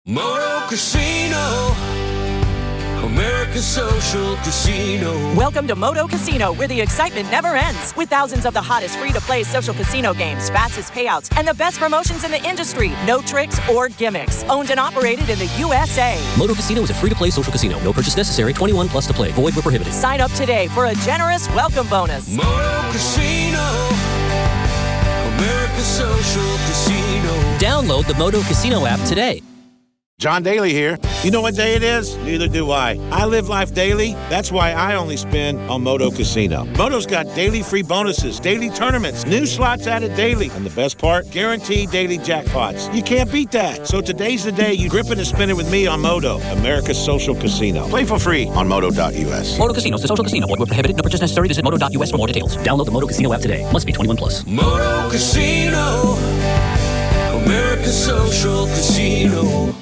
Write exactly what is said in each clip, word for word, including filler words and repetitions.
Moto Casino, America's Social Casino. Welcome to Moto Casino, where the excitement never ends. With thousands of the hottest free-to-play social casino games, fastest payouts, and the best promotions in the industry. No tricks or gimmicks. Owned and operated in the U S A. Moto Casino is a free-to-play social casino. No purchase necessary. twenty-one plus to play. Void where prohibited. Sign up today for a generous welcome bonus. Moto Casino, America's Social Casino. Download the Moto Casino app today. John Daly here. You know what day it is? Neither do I. I live life daily. That's why I only spin on Moto Casino. Moto's got daily free bonuses, daily tournaments, new slots added daily, and the best part, guaranteed daily jackpots. You can't beat that. So today's the day you grip it and spin it with me on Moto, America's Social Casino. Play for free on moto dot u s. Moto Casino is a social casino. Void where prohibited. No purchase necessary. Visit moto dot u s for more details. Download the Moto Casino app today. Must be twenty-one plus. Moto Casino, America's Social Casino.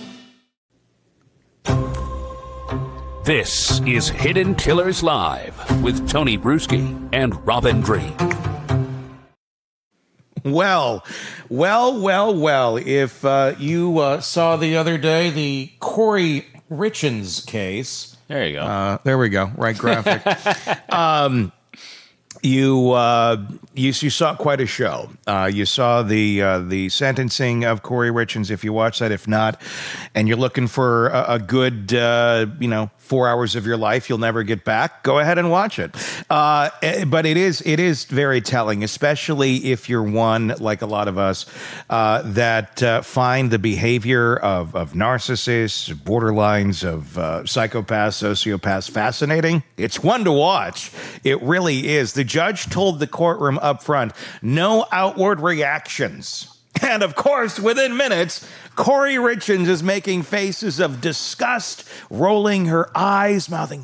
This is Hidden Killers Live with Tony Bruschi and Robin Drake. Well, well, well, well, if uh, you uh, saw the other day the Corey Richins case. There you go. Uh, there we go. Right graphic. um, you, uh, you you saw quite a show. Uh, you saw the uh, the sentencing of Corey Richins. If you watched that, if not, and you're looking for a, a good, uh, you know, four hours of your life you'll never get back, go ahead and watch it. Uh, but it is it is very telling, especially if you're one, like a lot of us, uh, that uh, find the behavior of, of narcissists, borderlines, of uh, psychopaths, sociopaths fascinating. It's one to watch. It really is. The judge told the courtroom up front, no outward reactions. And of course, within minutes, Corey Richins is making faces of disgust, rolling her eyes, mouthing,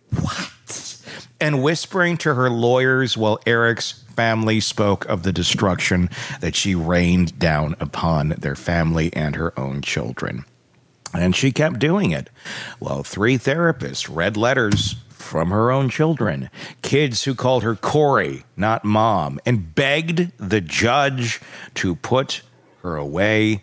what? And whispering to her lawyers while Eric's family spoke of the destruction that she rained down upon their family and her own children. And she kept doing it while three therapists read letters from her own children, kids who called her Corey, not mom, and begged the judge to put her away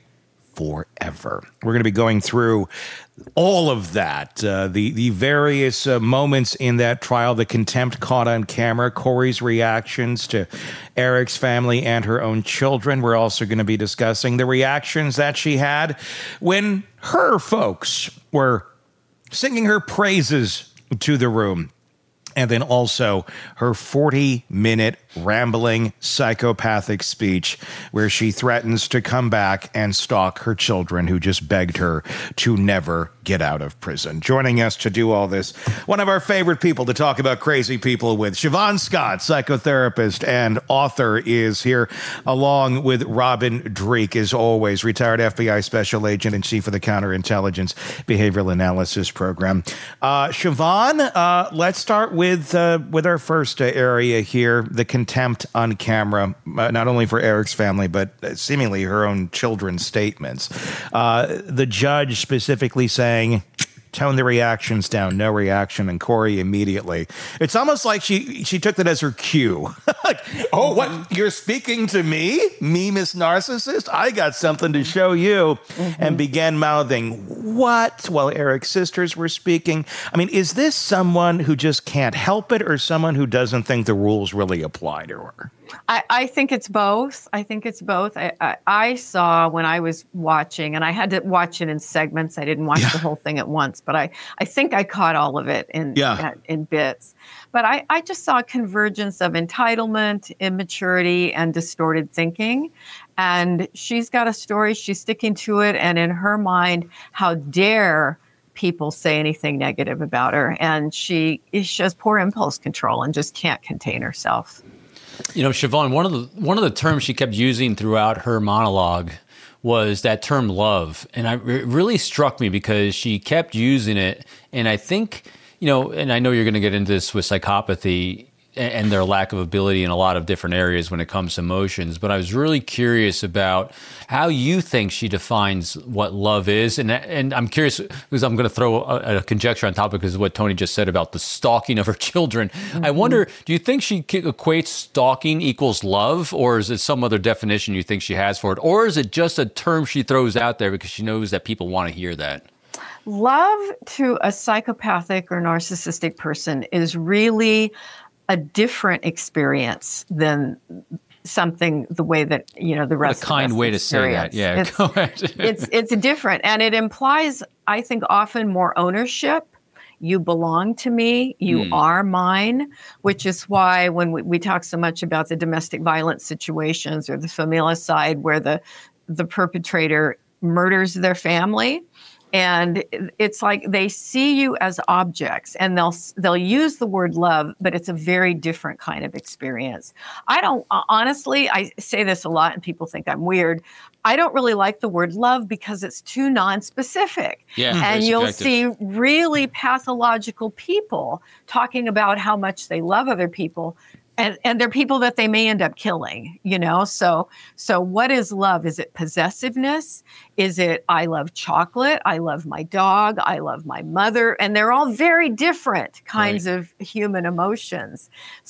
forever. We're going to be going through all of that, uh, the, the various uh, moments in that trial, the contempt caught on camera, Corey's reactions to Eric's family and her own children. We're also going to be discussing the reactions that she had when her folks were singing her praises to the room. And then also her forty-minute rambling psychopathic speech where she threatens to come back and stalk her children who just begged her to never get out of prison. Joining us to do all this, one of our favorite people to talk about crazy people with, Siobhan Scott, psychotherapist and author, is here, along with Robin Drake, as always, retired F B I special agent and chief of the Counterintelligence Behavioral Analysis Program. Uh, Siobhan, uh, let's start with With uh, with our first uh, area here, the contempt on camera, uh, not only for Eric's family, but uh, seemingly her own children's statements. Uh, the judge specifically saying, tone the reactions down, no reaction, and Corey immediately. It's almost like she she took that as her cue. Like, oh, what? You're speaking to me? Me, Miss Narcissist? I got something to show you. Mm-hmm. And began mouthing, what? While Eric's sisters were speaking. I mean, is this someone who just can't help it or someone who doesn't think the rules really apply to her? I, I think it's both. I think it's both. I, I, I saw when I was watching, and I had to watch it in segments. I didn't watch yeah. the whole thing at once, but I, I think I caught all of it in yeah. in bits. But I, I just saw a convergence of entitlement, immaturity, and distorted thinking. And she's got a story. She's sticking to it. And in her mind, how dare people say anything negative about her? And she, she has poor impulse control and just can't contain herself. You know, Siobhan, one of the one of the terms she kept using throughout her monologue was that term love. And I, it really struck me because she kept using it. And I think, you know, and I know you're going to get into this with psychopathy, and their lack of ability in a lot of different areas when it comes to emotions. But I was really curious about how you think she defines what love is. And and I'm curious because I'm going to throw a, a conjecture on top because of what Tony just said about the stalking of her children. Mm-hmm. I wonder, do you think she equates stalking equals love, or is it some other definition you think she has for it? Or is it just a term she throws out there because she knows that people want to hear that? Love to a psychopathic or narcissistic person is really a different experience than something the way that, you know, the rest of us. A kind way to say that. Yeah, it's, go ahead. it's it's different, and it implies, I think, often more ownership. You belong to me. You mm. are mine, which is why when we, we talk so much about the domestic violence situations or the familicide where the the perpetrator murders their family. And it's like they see you as objects, and they'll they'll use the word love, but it's a very different kind of experience. I don't honestly, I say this a lot, and people think I'm weird. I don't really like the word love because it's too non-specific. Yeah, and you'll see really pathological people talking about how much they love other people. And and they're people that they may end up killing, you know? So so what is love? Is it possessiveness? Is it I love chocolate? I love my dog. I love my mother. And they're all very different kinds right. of human emotions.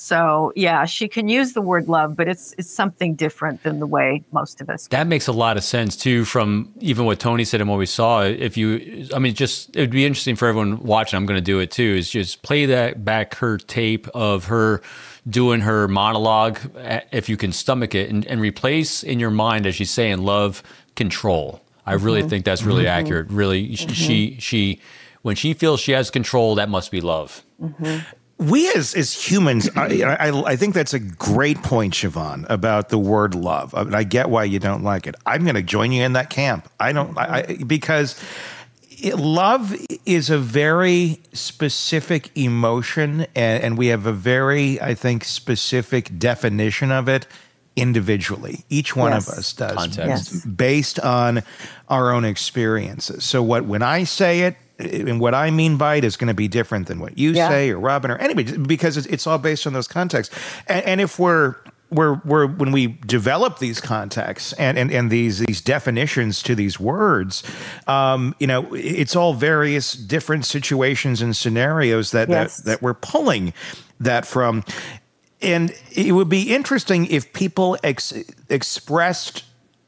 So yeah, she can use the word love, but it's it's something different than the way most of us do. That makes a lot of sense too, from even what Tony said and what we saw. If you, I mean, just, it would be interesting for everyone watching, I'm going to do it too, is just play that back, her tape of her doing her monologue, if you can stomach it, and, and replace in your mind, as she's saying, love, control. I really mm-hmm. think that's really mm-hmm. accurate. Really, mm-hmm. she she when she feels she has control, that must be love. Mm-hmm. We as as humans, I, I I think that's a great point, Siobhan, about the word love. I, mean, I get why you don't like it. I'm going to join you in that camp. I don't I, I, because. It, love is a very specific emotion, and, and we have a very, I think, specific definition of it individually. Each one yes. of us does, Context. Yes. based on our own experiences. So what when I say it, and what I mean by it is going to be different than what you yeah. say or Robin or anybody, because it's, it's all based on those contexts. And, and if we're We're, we're, when we develop these contexts and, and, and these these definitions to these words, um, you know, it's all various different situations and scenarios that, yes. that, that we're pulling that from. And it would be interesting if people ex- expressed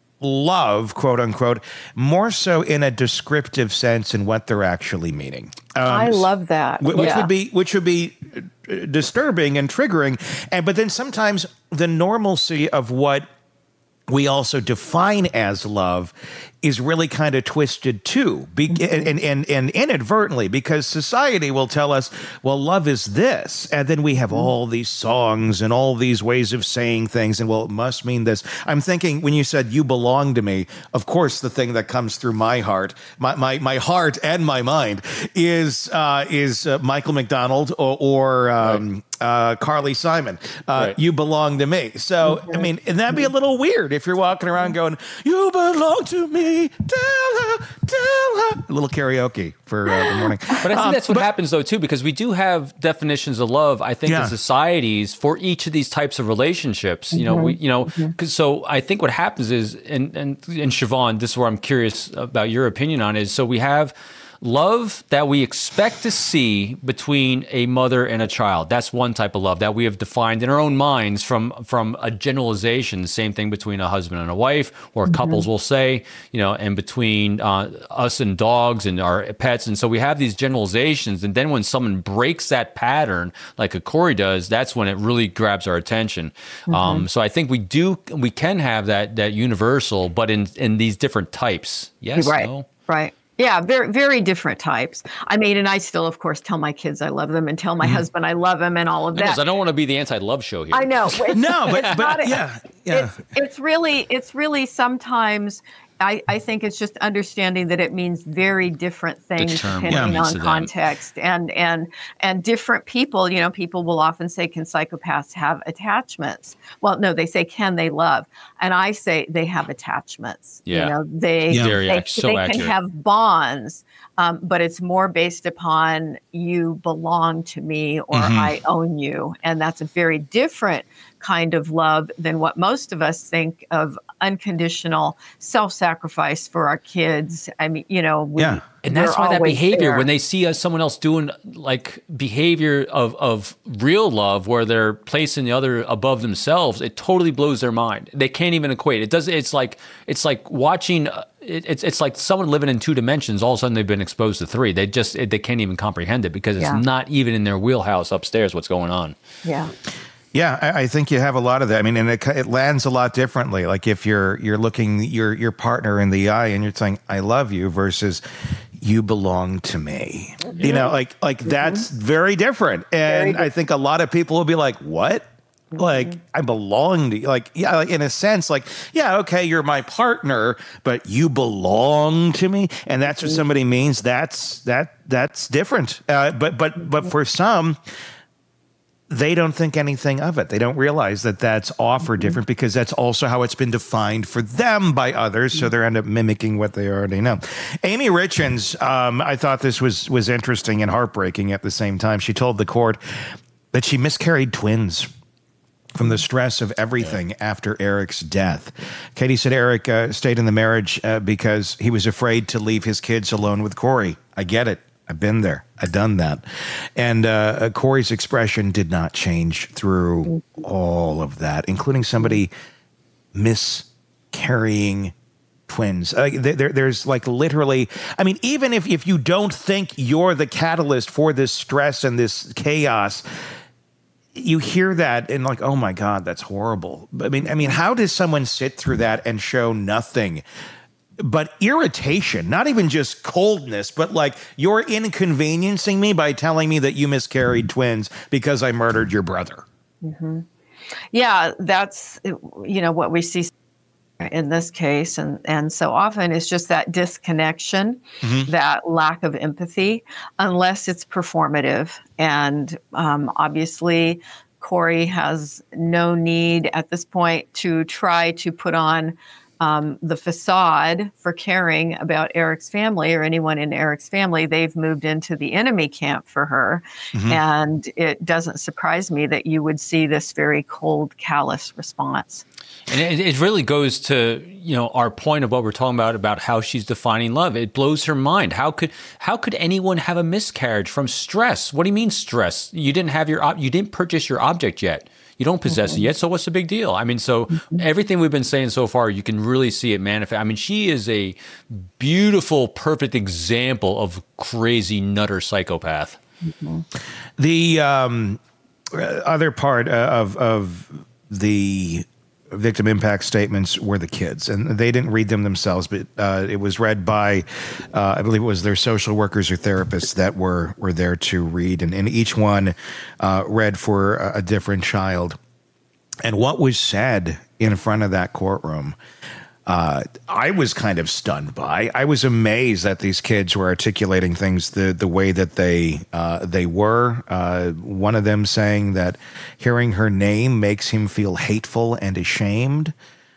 love, quote unquote, more so in a descriptive sense in what they're actually meaning. Um, I love that. Which yeah. would be which would be disturbing and triggering. And but then sometimes the normalcy of what we also define as love is really kind of twisted too, Be- and, and, and, and inadvertently, because society will tell us, well, love is this. And then we have all these songs and all these ways of saying things, and well, it must mean this. I'm thinking when you said you belong to me, of course, the thing that comes through my heart, my my, my heart and my mind is uh, is uh, Michael McDonald or, or um, right. Uh, Carly Simon, uh, right. You belong to me. So, I mean, and that'd be a little weird if you're walking around going, you belong to me, tell her, tell her. A little karaoke for uh, the morning. But I think um, that's what but, happens, though, too, because we do have definitions of love, I think, yeah. in societies for each of these types of relationships. Mm-hmm. You know, we, you know, mm-hmm. cause so I think what happens is, and, and, and Siobhan, this is where I'm curious about your opinion on is, so we have love that we expect to see between a mother and a child. That's one type of love that we have defined in our own minds from, from a generalization. The same thing between a husband and a wife, or mm-hmm. couples will say, you know, and between uh, us and dogs and our pets. And so we have these generalizations. And then when someone breaks that pattern, like a Corey does, that's when it really grabs our attention. Mm-hmm. Um, so I think we do, we can have that, that universal, but in, in these different types. Yes. Right. No? Right. Yeah, very, very different types. I mean, and I still, of course, tell my kids I love them and tell my mm-hmm. husband I love him and all of that. Because I don't want to be the anti-love show here. I know. no, but, but a, yeah, yeah. It's, it's really, it's really sometimes I, I think it's just understanding that it means very different things term, depending yeah, on context and and and different people. You know, people will often say, "Can psychopaths have attachments?" Well, no, they say, "Can they love?" And I say they have attachments. Yeah. You know, they Yeah. they, Very, so they accurate. can have bonds, um, but it's more based upon you belong to me or Mm-hmm. I own you, and that's a very different kind of love than what most of us think of unconditional self-sacrifice for our kids. I mean, you know, we, Yeah. And that's we're why that always behavior, there. when they see us, someone else doing like behavior of, of real love, where they're placing the other above themselves, it totally blows their mind. They can't even equate. It does. It's like it's like watching. uh, It, it's it's like someone living in two dimensions. All of a sudden, they've been exposed to three. They just it, they can't even comprehend it because it's Yeah. not even in their wheelhouse upstairs. What's going on? Yeah. Yeah, I, I think you have a lot of that. I mean, and it, it lands a lot differently. Like if you're you're looking your your partner in the eye and you're saying "I love you" versus "you belong to me." You know, like like that's very different. And I think a lot of people will be like, "What?" Like I belong to you. Like yeah, like in a sense, like yeah, okay, you're my partner, but you belong to me, and that's what somebody means. That's that that's different. Uh, but but but for some, they don't think anything of it. They don't realize that that's offered different because that's also how it's been defined for them by others. So they end up mimicking what they already know. Amy Richens, um, I thought this was was interesting and heartbreaking at the same time. She told the court that she miscarried twins from the stress of everything yeah. after Eric's death. Katie said Eric uh, stayed in the marriage uh, because he was afraid to leave his kids alone with Corey. I get it. I've been there. I've done that. And uh, Corey's expression did not change through all of that, including somebody miscarrying twins. Uh, there, there's like literally, I mean, even if, if you don't think you're the catalyst for this stress and this chaos, you hear that and like, oh my God, that's horrible. I mean, I mean, how does someone sit through that and show nothing but irritation, not even just coldness, but like you're inconveniencing me by telling me that you miscarried twins because I murdered your brother. Mm-hmm. Yeah, that's, you know, what we see in this case. And, and so often it's just that disconnection, mm-hmm. that lack of empathy, unless it's performative. And um, obviously, Corey has no need at this point to try to put on Um, the facade for caring about Eric's family or anyone in Eric's family. They've moved into the enemy camp for her. Mm-hmm. And it doesn't surprise me that you would see this very cold, callous response. And it, it really goes to, you know, our point of what we're talking about, about how she's defining love. It blows her mind. How could how could anyone have a miscarriage from stress? What do you mean stress? You didn't have your, you didn't purchase your object yet. You don't possess mm-hmm. it yet, so what's the big deal? I mean, so mm-hmm. everything we've been saying so far, you can really see it manifest. I mean, she is a beautiful, perfect example of crazy nutter psychopath. Mm-hmm. The um, other part of of the victim impact statements were the kids, and they didn't read them themselves, but uh, it was read by, uh, I believe it was their social workers or therapists that were were there to read, and, and each one uh, read for a, a different child. And what was said in front of that courtroom, uh, I was kind of stunned by. I was amazed that these kids were articulating things the the way that they uh, they were. Uh, one of them saying that hearing her name makes him feel hateful and ashamed.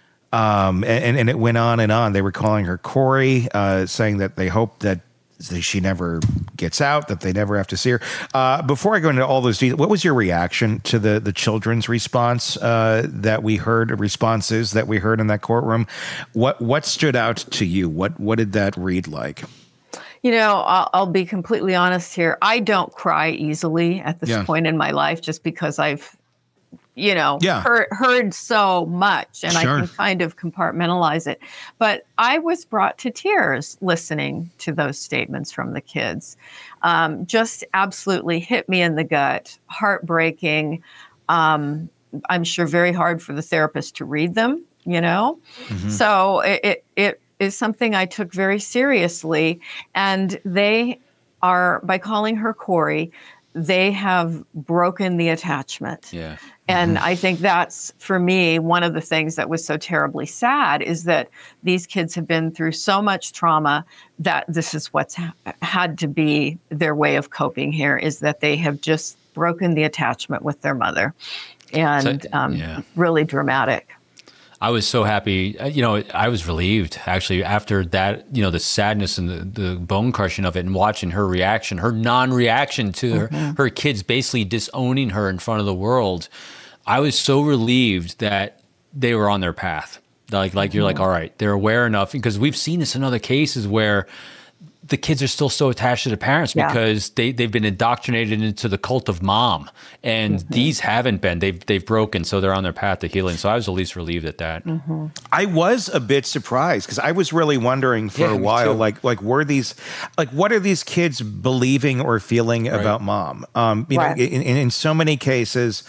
Um, and, and it went on and on. They were calling her Corey, uh, saying that they hope that she never gets out, that they never have to see her. Uh, before I go into all those details, what was your reaction to the, the children's response uh, that we heard, responses that we heard in that courtroom? What what stood out to you? What what did that read like? You know, I'll, I'll be completely honest here. I don't cry easily at this Yeah. point in my life just because I've, you know, Yeah. heard, heard so much and Sure. I can kind of compartmentalize it. But I was brought to tears listening to those statements from the kids. Um, just absolutely hit me in the gut, heartbreaking. Um, I'm sure very hard for the therapist to read them, you know. Mm-hmm. So it, it, it is something I took very seriously. And they are, by calling her Corey, they have broken the attachment. Yeah. And I think that's, for me, one of the things that was so terribly sad is that these kids have been through so much trauma that this is what's ha- had to be their way of coping here, is that they have just broken the attachment with their mother. And So- um, yeah. really dramatic. I was so happy. You know, I was relieved actually after that, you know, the sadness and the, the bone crushing of it, and watching her reaction, her non-reaction to Mm-hmm. her, her kids basically disowning her in front of the world. I was so relieved that they were on their path. Like, like Mm-hmm. you're like, all right, they're aware enough, because we've seen this in other cases where the kids are still so attached to the parents Yeah. because they, they've been indoctrinated into the cult of mom, and Mm-hmm. these haven't been. They've they've broken, so they're on their path to healing. So I was at least relieved at that. Mm-hmm. I was a bit surprised because I was really wondering for Yeah, a me while, too. like, like were these, like, what are these kids believing or feeling about mom? Um, you Right. know, in, in, in so many cases,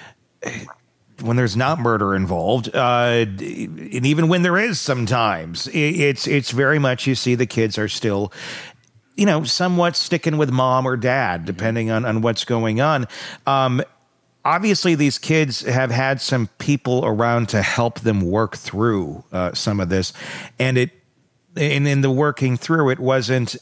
when there's not murder involved, uh, and even when there is, sometimes it, it's it's very much you see the kids are still, you know, somewhat sticking with mom or dad, depending on on what's going on. Um, Obviously, these kids have had some people around to help them work through uh, some of this, and it, and in the working through, it wasn't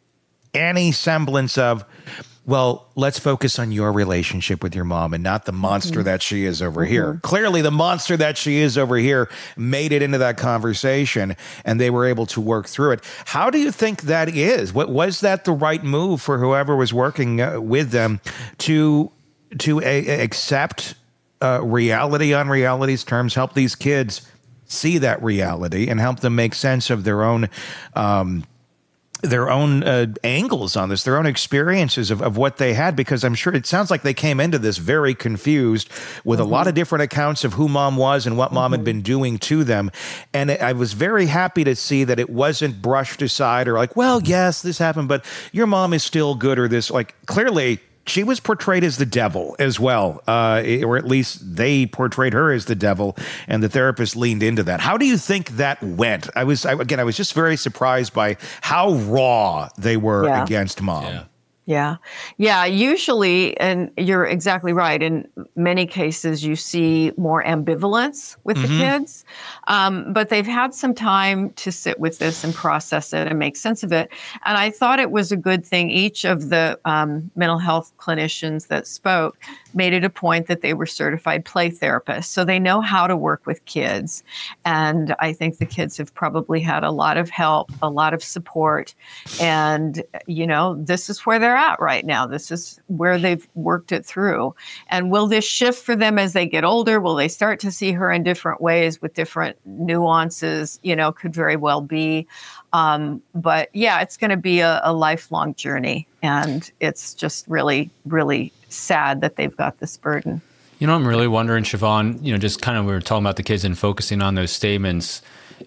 any semblance of, well, let's focus on your relationship with your mom and not the monster that she is over here. Clearly, the monster that she is over here made it into that conversation, and they were able to work through it. How do you think that is? What was that the right move for whoever was working uh, with them to to a- accept uh, reality on reality's terms, help these kids see that reality, and help them make sense of their own um, their own uh, angles on this, their own experiences of, of what they had? Because I'm sure it sounds like they came into this very confused with mm-hmm. a lot of different accounts of who mom was and what mom mm-hmm. had been doing to them. And I was very happy to see that it wasn't brushed aside or like, well, yes, this happened, but your mom is still good, or this, like, clearly she was portrayed as the devil as well, uh, or at least they portrayed her as the devil, and the therapist leaned into that. How do you think that went? I was, I, again, I was just very surprised by how raw they were Yeah. against mom. Yeah. Yeah. Yeah. Usually, and you're exactly right, in many cases, you see more ambivalence with Mm-hmm. the kids. Um, but they've had some time to sit with this and process it and make sense of it. And I thought it was a good thing. Each of the um, mental health clinicians that spoke made it a point that they were certified play therapists. So they know how to work with kids. And I think the kids have probably had a lot of help, a lot of support. And, you know, this is where they're at right now. This is where they've worked it through. And will this shift for them as they get older? Will they start to see her in different ways with different nuances? You know, could very well be. Um, but yeah, it's going to be a, a lifelong journey. And it's just really, really sad that they've got this burden. You know, I'm really wondering, Siobhan, you know, just kind of, we were talking about the kids and focusing on those statements,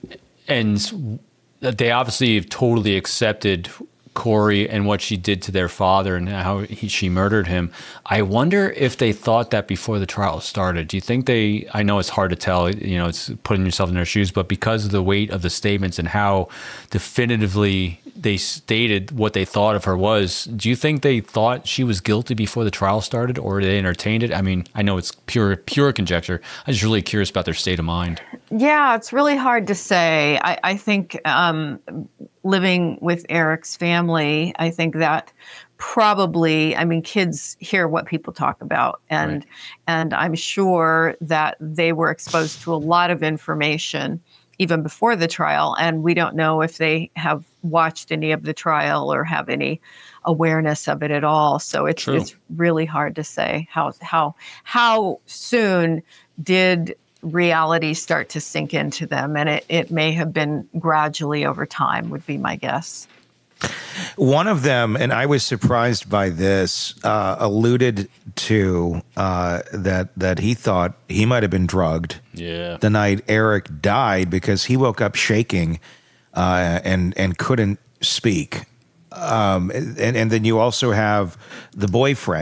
and they obviously have totally accepted Corey and what she did to their father and how he, she murdered him. I wonder if they thought that before the trial started. Do you think they, I know it's hard to tell, you know, it's putting yourself in their shoes, but because of the weight of the statements and how definitively they stated what they thought of her was, do you think they thought she was guilty before the trial started, or they entertained it? I mean, I know it's pure, pure conjecture. I'm just really curious about their state of mind. Yeah, it's really hard to say. I, I think um, living with Eric's family, I think that probably, I mean, kids hear what people talk about, and Right. and I'm sure that they were exposed to a lot of information even before the trial, and we don't know if they have watched any of the trial or have any awareness of it at all. So it's True. it's really hard to say how how how soon did reality start to sink into them, and it, it may have been gradually over time, would be my guess. One of them, and I was surprised by this, uh, alluded to uh, that that he thought he might have been drugged Yeah. the night Eric died, because he woke up shaking uh, and and couldn't speak. Um, and and then you also have the boyfriend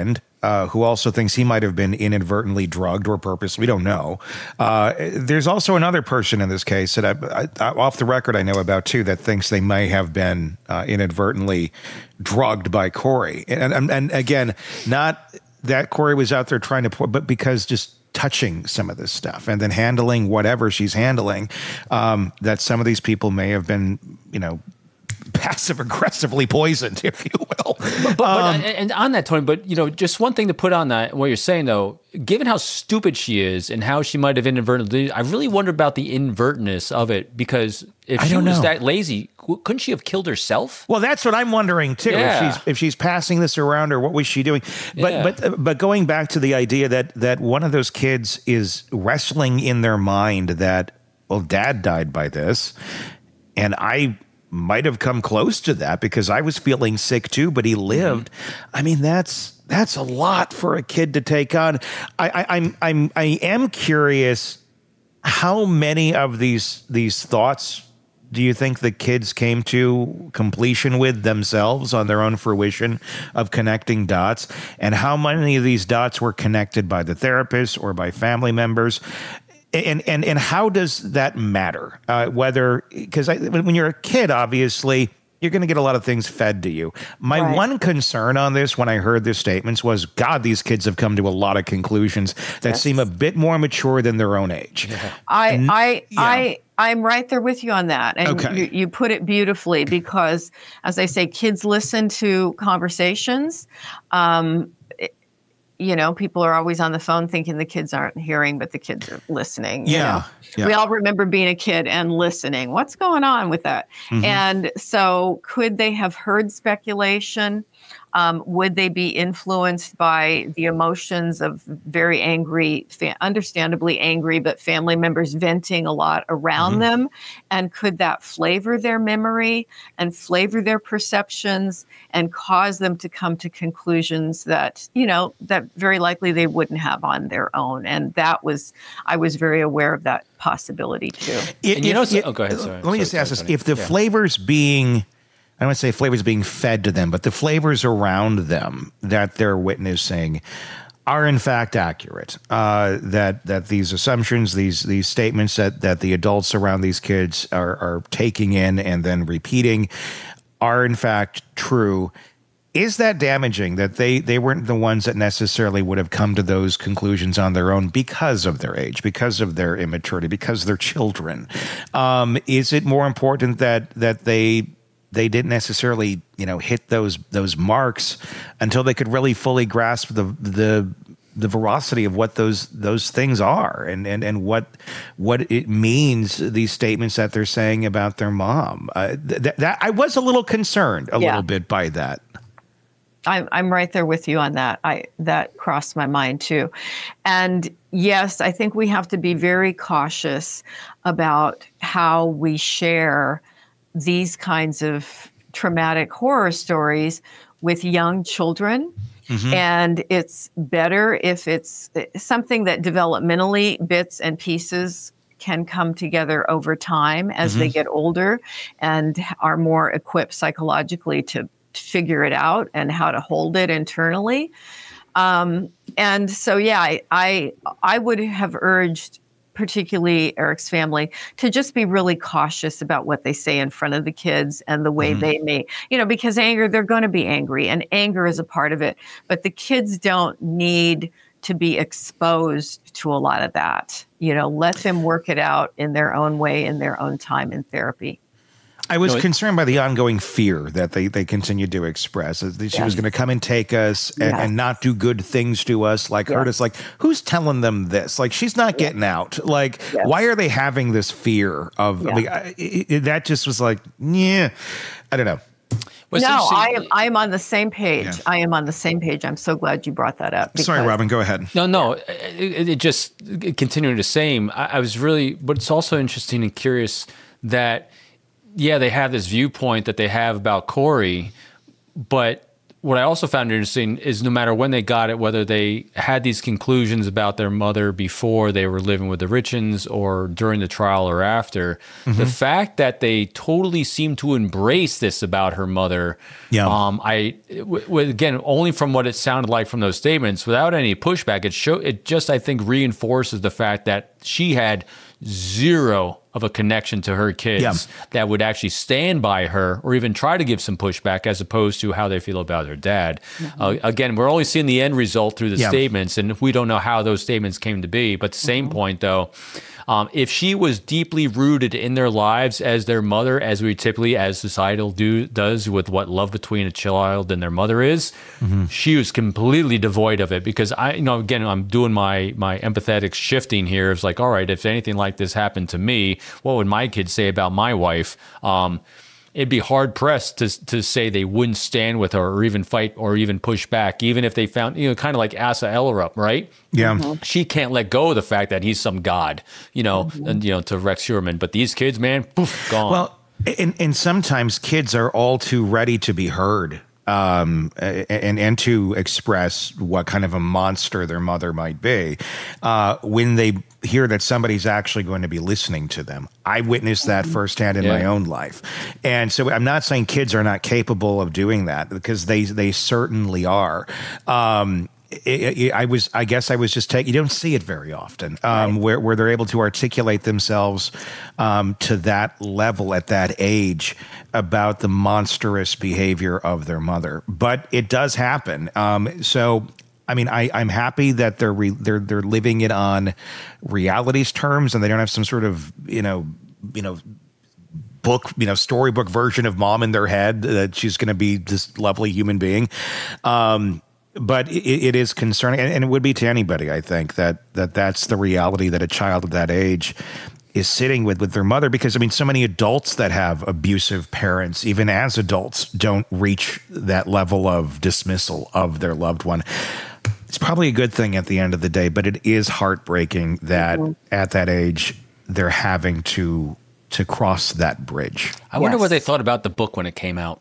uh, who also thinks he might have been inadvertently drugged or purposely. We don't know. Uh, there's also another person in this case that I, I, off the record I know about too that thinks they may have been uh, inadvertently drugged by Corey. And, and, and again, not that Corey was out there trying to, pour, but because just touching some of this stuff and then handling whatever she's handling, um, that some of these people may have been, you know, passive aggressively poisoned, if you will. But, but, um, and on that, Tony, but you know, just one thing to put on that, what you're saying though, given how stupid she is and how she might have inadvertently, I really wonder about the inadvertentness of it, because if I she don't was know. that lazy, couldn't she have killed herself? Well, that's what I'm wondering too. Yeah. If she's if she's passing this around, or what was she doing? But Yeah. but but going back to the idea that that one of those kids is wrestling in their mind that, well, Dad died by this, and I might have come close to that because I was feeling sick too, but he lived. Mm-hmm. I mean, that's that's a lot for a kid to take on. I, I, I'm I'm I am curious, how many of these these thoughts do you think the kids came to completion with themselves on their own fruition of connecting dots? And how many of these dots were connected by the therapist or by family members? And and and how does that matter? Uh, whether, because when you're a kid, obviously, you're going to get a lot of things fed to you. My Right. one concern on this when I heard their statements was, God, these kids have come to a lot of conclusions that Yes. seem a bit more mature than their own age. I, And- I, yeah. I, I'm right there with you on that. And Okay. you, you put it beautifully because, as I say, kids listen to conversations. Um, it- you know, people are always on the phone thinking the kids aren't hearing, but the kids are listening. you Yeah, know? yeah. We all remember being a kid and listening. What's going on with that? Mm-hmm. And so could they have heard speculation? Um, would they be influenced by the emotions of very angry, fa- understandably angry, but family members venting a lot around Mm-hmm. them? And could that flavor their memory and flavor their perceptions and cause them to come to conclusions that, you know, that very likely they wouldn't have on their own? And that was, I was very aware of that possibility too. If- And you know, if- so- oh, go ahead, sorry. Let me Sorry, just ask sorry, this: Tony. if the Yeah. flavors being, I don't want to say flavors being fed to them, but the flavors around them that they're witnessing are in fact accurate, uh, that that these assumptions, these these statements that that the adults around these kids are are taking in and then repeating are in fact true. Is that damaging, that they, they weren't the ones that necessarily would have come to those conclusions on their own because of their age, because of their immaturity, because they're children? Um, is it more important that that they they didn't necessarily, you know, hit those those marks until they could really fully grasp the the the veracity of what those those things are and and and what what it means, these statements that they're saying about their mom? Uh, th- that I was a little concerned a Yeah. little bit by that. I'm I'm right there with you on that. I that crossed my mind too. And yes, I think we have to be very cautious about how we share these kinds of traumatic horror stories with young children. Mm-hmm. And it's better if it's something that developmentally bits and pieces can come together over time as Mm-hmm. they get older and are more equipped psychologically to figure it out and how to hold it internally. Um, and so, yeah, I, I I would have urged particularly Eric's family to just be really cautious about what they say in front of the kids and the way Mm-hmm. they may, you know, because anger, they're going to be angry and anger is a part of it. But the kids don't need to be exposed to a lot of that. You know, let them work it out in their own way, in their own time in therapy. I was No, it- concerned by the ongoing fear that they, they continued to express. That she was Yes. going to come and take us and, Yes. and not do good things to us, like hurt us. Like, who's telling them this? Like, she's not getting out. Like, Yes. why are they having this fear of, Yeah. like, I, it, it- that just was like, yeah, I don't know. Well, it's No, interesting- I am. I am on the same page. Yeah. I am on the same page. I'm so glad you brought that up. Sorry, because- Robin, go ahead. No, no, it, it just continuing the same. I, I was really, but it's also interesting and curious that, yeah, they have this viewpoint that they have about Corey, but what I also found interesting is no matter when they got it, whether they had these conclusions about their mother before they were living with the Richens or during the trial or after, mm-hmm. the fact that they totally seemed to embrace this about her mother, yeah. um, I w- again, only from what it sounded like from those statements, without any pushback, it show it just, I think, reinforces the fact that she had zero of a connection to her kids yeah. that would actually stand by her or even try to give some pushback, as opposed to how they feel about their dad. Mm-hmm. Uh, again, we're only seeing the end result through the yeah. statements, and we don't know how those statements came to be. But the same mm-hmm. point, though, um, if she was deeply rooted in their lives as their mother, as we typically, as societal do does with what love between a child and their mother is, mm-hmm. she was completely devoid of it. Because I, you know, again, I'm doing my my empathetic shifting here. It's like, all right, if anything like this happened to me, what would my kids say about my wife? Um, it'd be hard pressed to to say they wouldn't stand with her or even fight or even push back, even if they found, you know, kind of like Asa Ellerup, right? Yeah. Mm-hmm. She can't let go of the fact that he's some god, you know, mm-hmm. and, you know, to Rex Heuermann. But these kids, man, poof, gone. Well, and, and sometimes kids are all too ready to be heard. Um, and, and to express what kind of a monster their mother might be, uh, when they hear that somebody's actually going to be listening to them. I witnessed that firsthand in yeah. my own life. And so I'm not saying kids are not capable of doing that, because they, they certainly are. Um, It, it, I was, I guess I was just taking, you don't see it very often, um, right. where, where they're able to articulate themselves um, to that level at that age about the monstrous behavior of their mother. But it does happen. Um, so, I mean, I, I'm happy that they're, re, they're, they're living it on reality's terms, and they don't have some sort of, you know, you know, book, you know, storybook version of mom in their head that she's going to be this lovely human being. Um, But it, it is concerning, and it would be to anybody, I think, that, that that's the reality that a child of that age is sitting with with their mother. Because, I mean, so many adults that have abusive parents, even as adults, don't reach that level of dismissal of their loved one. It's probably a good thing at the end of the day, but it is heartbreaking that mm-hmm. at that age they're having to to cross that bridge. I wonder yes. what they thought about the book when it came out.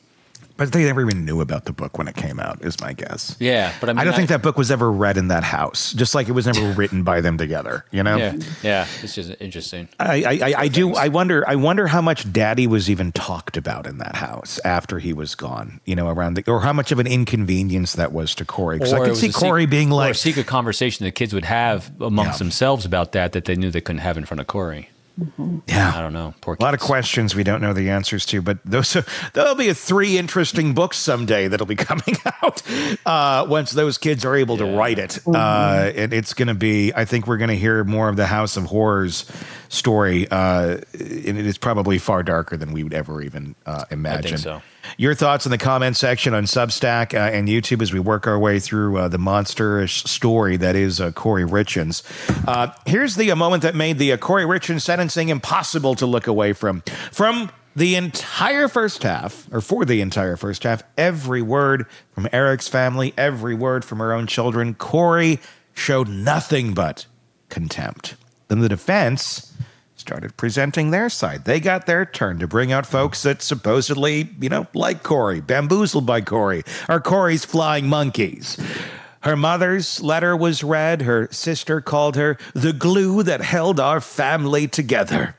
But they never even knew about the book when it came out, is my guess. Yeah, but I mean, I don't I, think that book was ever read in that house, just like it was never written by them together. You know? Yeah, yeah. It's just interesting. I, I, I, I do. I wonder. I wonder how much Daddy was even talked about in that house after he was gone. You know, around the, or how much of an inconvenience that was to Corey. Because I could see Corey secret, being like or a secret conversation the kids would have amongst yeah. themselves about that that they knew they couldn't have in front of Corey. Mm-hmm. Yeah, I don't know. Poor a lot of questions we don't know the answers to, but those are, there'll be a three interesting books someday that'll be coming out uh, once those kids are able yeah. to write it. Mm-hmm. Uh, and it's going to be, I think we're going to hear more of the House of Horrors story, uh, and it is probably far darker than we would ever even uh, imagine. I think so. Your thoughts in the comment section on Substack uh, and YouTube as we work our way through uh, the monsterish story that is uh, Corey Richens. Uh, here's the uh, moment that made the uh, Corey Richens sentencing impossible to look away from. From the entire first half, or for the entire first half, every word from Eric's family, every word from her own children, Corey showed nothing but contempt. Then the defense started presenting their side. They got their turn to bring out folks that supposedly, you know, like Corey, bamboozled by Corey, are Corey's flying monkeys. Her mother's letter was read. Her sister called her the glue that held our family together.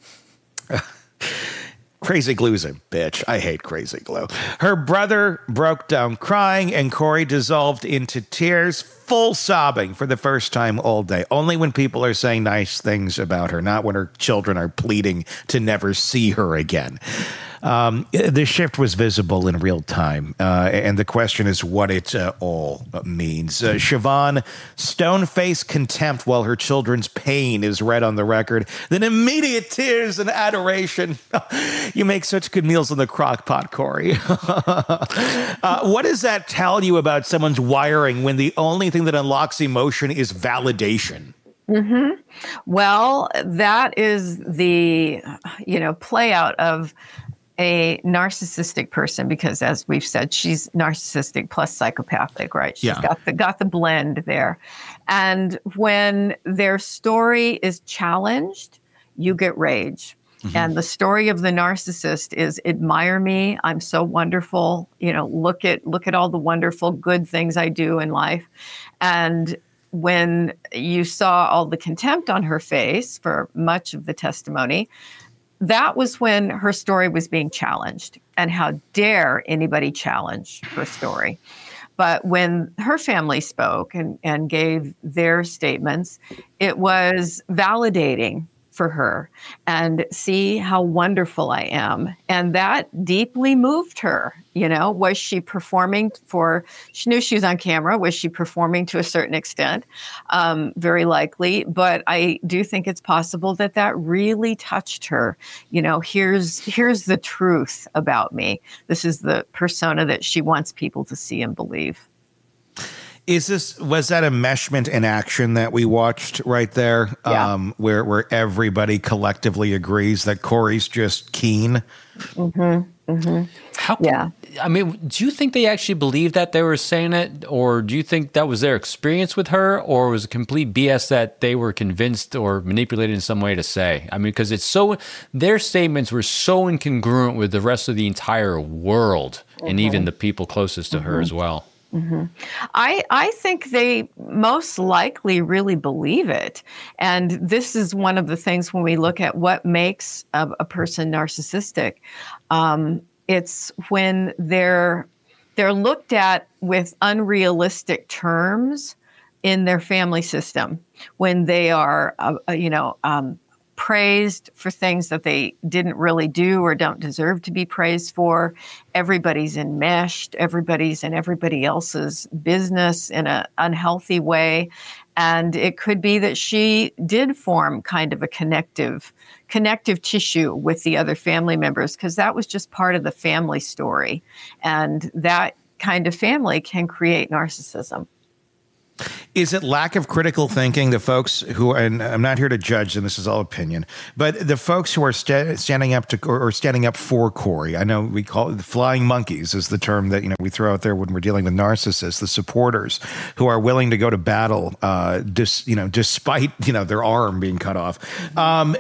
Crazy Glue's a bitch. I hate Crazy Glue. Her brother broke down crying, and Corey dissolved into tears, full sobbing for the first time all day. Only when people are saying nice things about her, not when her children are pleading to never see her again. Um, the shift was visible in real time, uh, and the question is what it uh, all means. Uh, Siobhan, stone-faced contempt while her children's pain is read on the record, then immediate tears and adoration. You make such good meals in the crock pot, Corey. uh, what does that tell you about someone's wiring when the only thing that unlocks emotion is validation? Mm-hmm. Well, that is the, you know, play out of a narcissistic person, because as we've said, she's narcissistic plus psychopathic, right? She's yeah. got the got the blend there. And when their story is challenged, you get rage. Mm-hmm. And the story of the narcissist is admire me. I'm so wonderful. You know, look at look at all the wonderful good things I do in life. And when you saw all the contempt on her face for much of the testimony, that was when her story was being challenged. And how dare anybody challenge her story? But when her family spoke and, and gave their statements, it was validating for her and see how wonderful I am. And that deeply moved her. You know, was she performing for, she knew she was on camera. Was she performing to a certain extent? Um, very likely. But I do think it's possible that that really touched her. You know, here's, here's the truth about me. This is the persona that she wants people to see and believe. Is this, was that enmeshment in action that we watched right there? Yeah. Um, where, where everybody collectively agrees that Corey's just keen? Mm-hmm. Mm-hmm. How can, yeah. I mean, do you think they actually believed that they were saying it? Or do you think that was their experience with her? Or was it complete B S that they were convinced or manipulated in some way to say? I mean, because it's so, their statements were so incongruent with the rest of the entire world mm-hmm. and even the people closest to mm-hmm. her as well. Mm-hmm. I I think they most likely really believe it. And this is one of the things when we look at what makes a, a person narcissistic. Um, it's when they're they're looked at with unrealistic terms in their family system, when they are, uh, you know, um, praised for things that they didn't really do or don't deserve to be praised for. Everybody's enmeshed. Everybody's in everybody else's business in an unhealthy way. And it could be that she did form kind of a connective, connective tissue with the other family members, because that was just part of the family story. And that kind of family can create narcissism. Is it lack of critical thinking? The folks who, and I'm not here to judge them, this is all opinion, but the folks who are sta- standing up to or standing up for Corey, I know we call it the flying monkeys is the term that, you know, we throw out there when we're dealing with narcissists, the supporters who are willing to go to battle, uh, dis, you know, despite, you know, their arm being cut off. Um,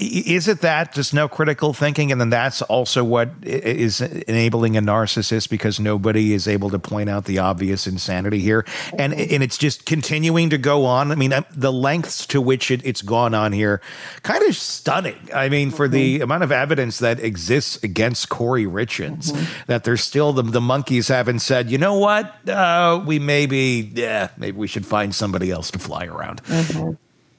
is it that just no critical thinking? And then that's also what is enabling a narcissist, because nobody is able to point out the obvious insanity here. And, and it's just continuing to go on. I mean, the lengths to which it, it's gone on here, kind of stunning. I mean, for the amount of evidence that exists against Corey Richins, mm-hmm. that there's still the, the monkeys haven't said, you know what, uh, we maybe, yeah, maybe we should find somebody else to fly around. Mm-hmm.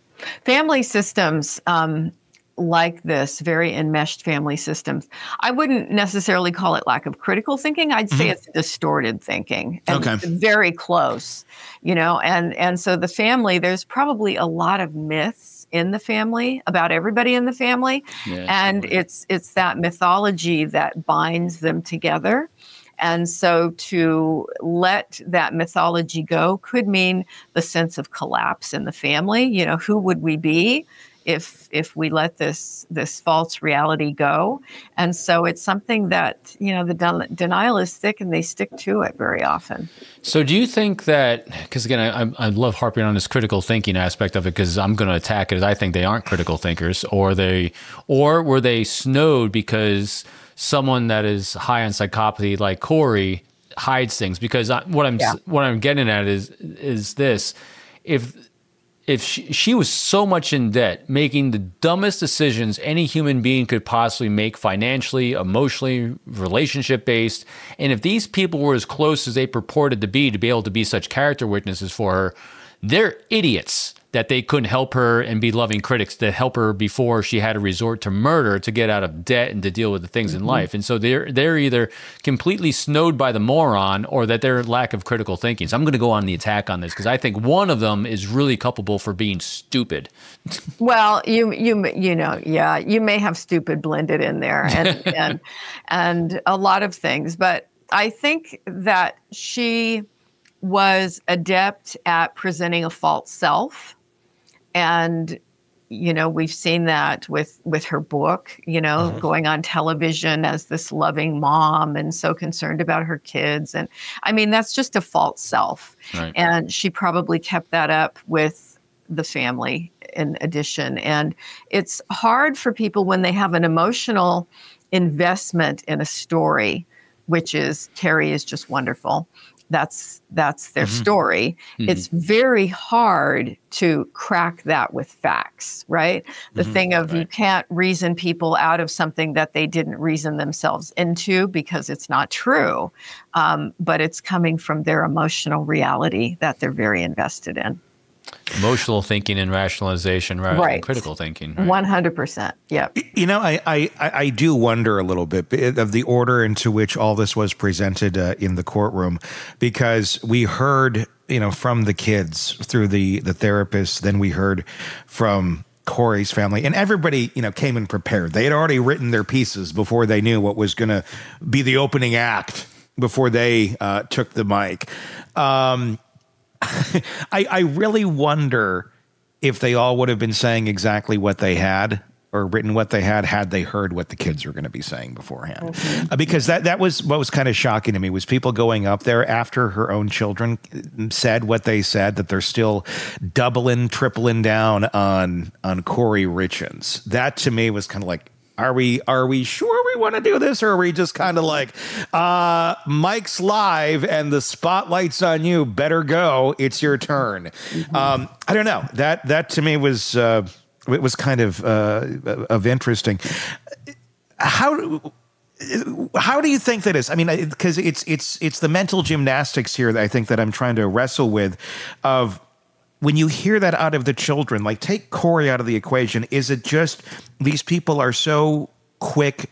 Family systems, um, like this, very enmeshed family systems, I wouldn't necessarily call it lack of critical thinking. I'd say mm-hmm. it's distorted thinking, and okay. very close, you know, and, and so the family, there's probably a lot of myths in the family about everybody in the family. Yeah, and totally. it's, it's that mythology that binds them together. And so to let that mythology go could mean the sense of collapse in the family. You know, who would we be if if we let this this false reality go? And so it's something that, you know, the den- denial is thick, and they stick to it very often. So do you think that, because again, I, I love harping on this critical thinking aspect of it, because I'm going to attack it as I think they aren't critical thinkers, or they, or were they snowed because someone that is high on psychopathy like Corey hides things? Because I, what I'm yeah. what I'm getting at is is this: if If she, she was so much in debt, making the dumbest decisions any human being could possibly make, financially, emotionally, relationship-based, and if these people were as close as they purported to be to be able to be such character witnesses for her, they're idiots that they couldn't help her and be loving critics to help her before she had to resort to murder to get out of debt and to deal with the things mm-hmm. in life. And so they're they're either completely snowed by the moron, or that they're lack of critical thinking. So I'm going to go on the attack on this, because I think one of them is really culpable for being stupid. Well, you you you know, yeah, you may have stupid blended in there, and and and a lot of things, but I think that she was adept at presenting a false self. And, you know, we've seen that with, with her book, you know, uh-huh. going on television as this loving mom and so concerned about her kids. And I mean, that's just a false self. Right. And she probably kept that up with the family in addition. And it's hard for people when they have an emotional investment in a story, which is Carrie is just wonderful. That's that's their mm-hmm. story. Mm-hmm. It's very hard to crack that with facts, right? The mm-hmm. thing of right. you can't reason people out of something that they didn't reason themselves into because it's not true. Um, but it's coming from their emotional reality that they're very invested in. Emotional thinking and rationalization rather right. than critical thinking. Right? one hundred percent. Yeah. You know, I, I, I do wonder a little bit of the order into which all this was presented uh, in the courtroom, because we heard, you know, from the kids through the, the therapist, then we heard from Corey's family, and everybody, you know, came in prepared. They had already written their pieces before they knew what was going to be the opening act, before they uh, took the mic. Um, I, I really wonder if they all would have been saying exactly what they had or written what they had had they heard what the kids were going to be saying beforehand. Mm-hmm. Uh, because that, that was what was kind of shocking to me, was people going up there after her own children said what they said, that they're still doubling, tripling down on on Corey Richins. That to me was kind of like, Are we are we sure we want to do this, or are we just kind of like, uh, Mike's live and the spotlight's on you, better go, it's your turn? Mm-hmm. Um, I don't know. That that to me was uh, it was kind of uh, of interesting. How how do you think that is? I mean, because it's it's it's the mental gymnastics here that I think that I'm trying to wrestle with, of when you hear that out of the children, like take Corey out of the equation, is it just these people are so quick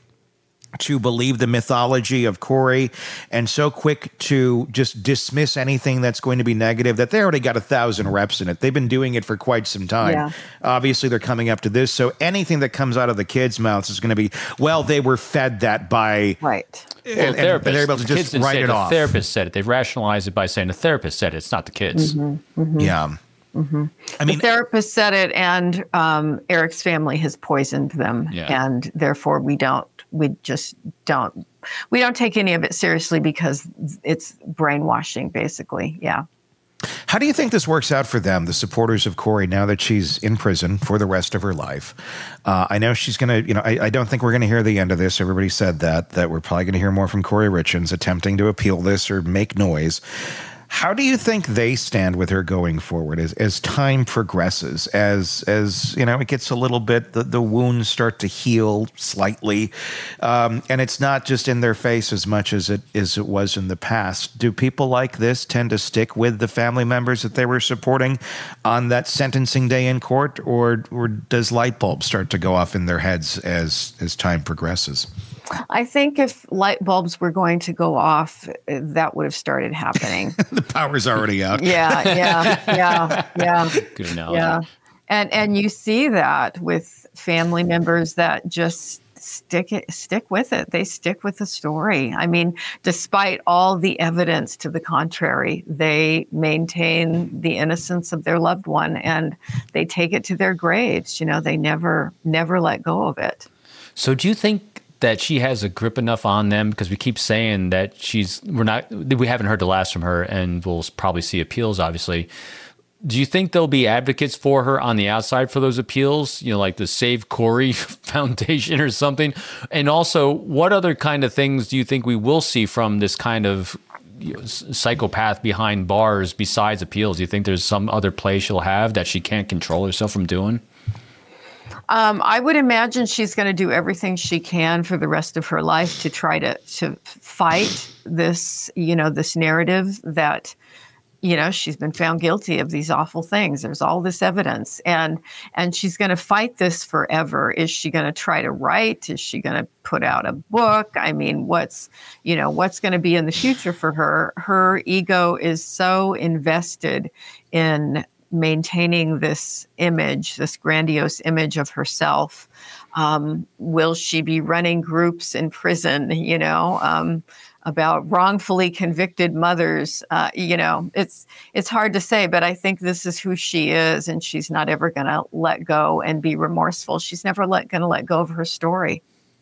to believe the mythology of Corey and so quick to just dismiss anything that's going to be negative that they already got a thousand reps in it? They've been doing it for quite some time. Yeah. Obviously, they're coming up to this. So anything that comes out of the kids' mouths is going to be, well, they were fed that by... Right. And, well, and they're able to just write it off. The therapist said it. They've rationalized it by saying the therapist said it. It's not the kids. Mm-hmm. Mm-hmm. Yeah. Mm-hmm. I mean, the therapist said it, and um, Eric's family has poisoned them, yeah. and therefore we don't, we just don't, we don't take any of it seriously because it's brainwashing, basically. Yeah. How do you think this works out for them, the supporters of Corey, now that she's in prison for the rest of her life? Uh, I know she's going to, you know, I, I don't think we're going to hear the end of this. Everybody said that, that we're probably going to hear more from Corey Richins attempting to appeal this or make noise. How do you think they stand with her going forward as, as time progresses, as, as you know, it gets a little bit, the, the wounds start to heal slightly, um, and it's not just in their face as much as it, as it was in the past? Do people like this tend to stick with the family members that they were supporting on that sentencing day in court, or, or does light bulbs start to go off in their heads as, as time progresses? I think if light bulbs were going to go off, that would have started happening. The power's already out. Yeah, yeah, yeah, yeah. Good analogy. Yeah, and and you see that with family members that just stick it, stick with it. They stick with the story. I mean, despite all the evidence to the contrary, they maintain the innocence of their loved one, and they take it to their graves. You know, they never never let go of it. So, do you think that she has a grip enough on them? Because we keep saying that she's, we're not, we haven't heard the last from her, and we'll probably see appeals, obviously. Do you think there'll be advocates for her on the outside for those appeals, you know, like the Save Corey Foundation or something? And also, what other kind of things do you think we will see from this kind of, you know, psychopath behind bars besides appeals? Do you think there's some other play she'll have that she can't control herself from doing? Um, I would imagine she's going to do everything she can for the rest of her life to try to to fight this, you know, this narrative that, you know, she's been found guilty of these awful things. There's all this evidence, and and she's going to fight this forever. Is she going to try to write? Is she going to put out a book? I mean, what's, you know, what's going to be in the future for her? Her ego is so invested in maintaining this image, this grandiose image of herself. Um, will she be running groups in prison, you know, um, about wrongfully convicted mothers? Uh, you know, it's it's hard to say, but I think this is who she is, and she's not ever going to let go and be remorseful. She's never let, going to let go of her story.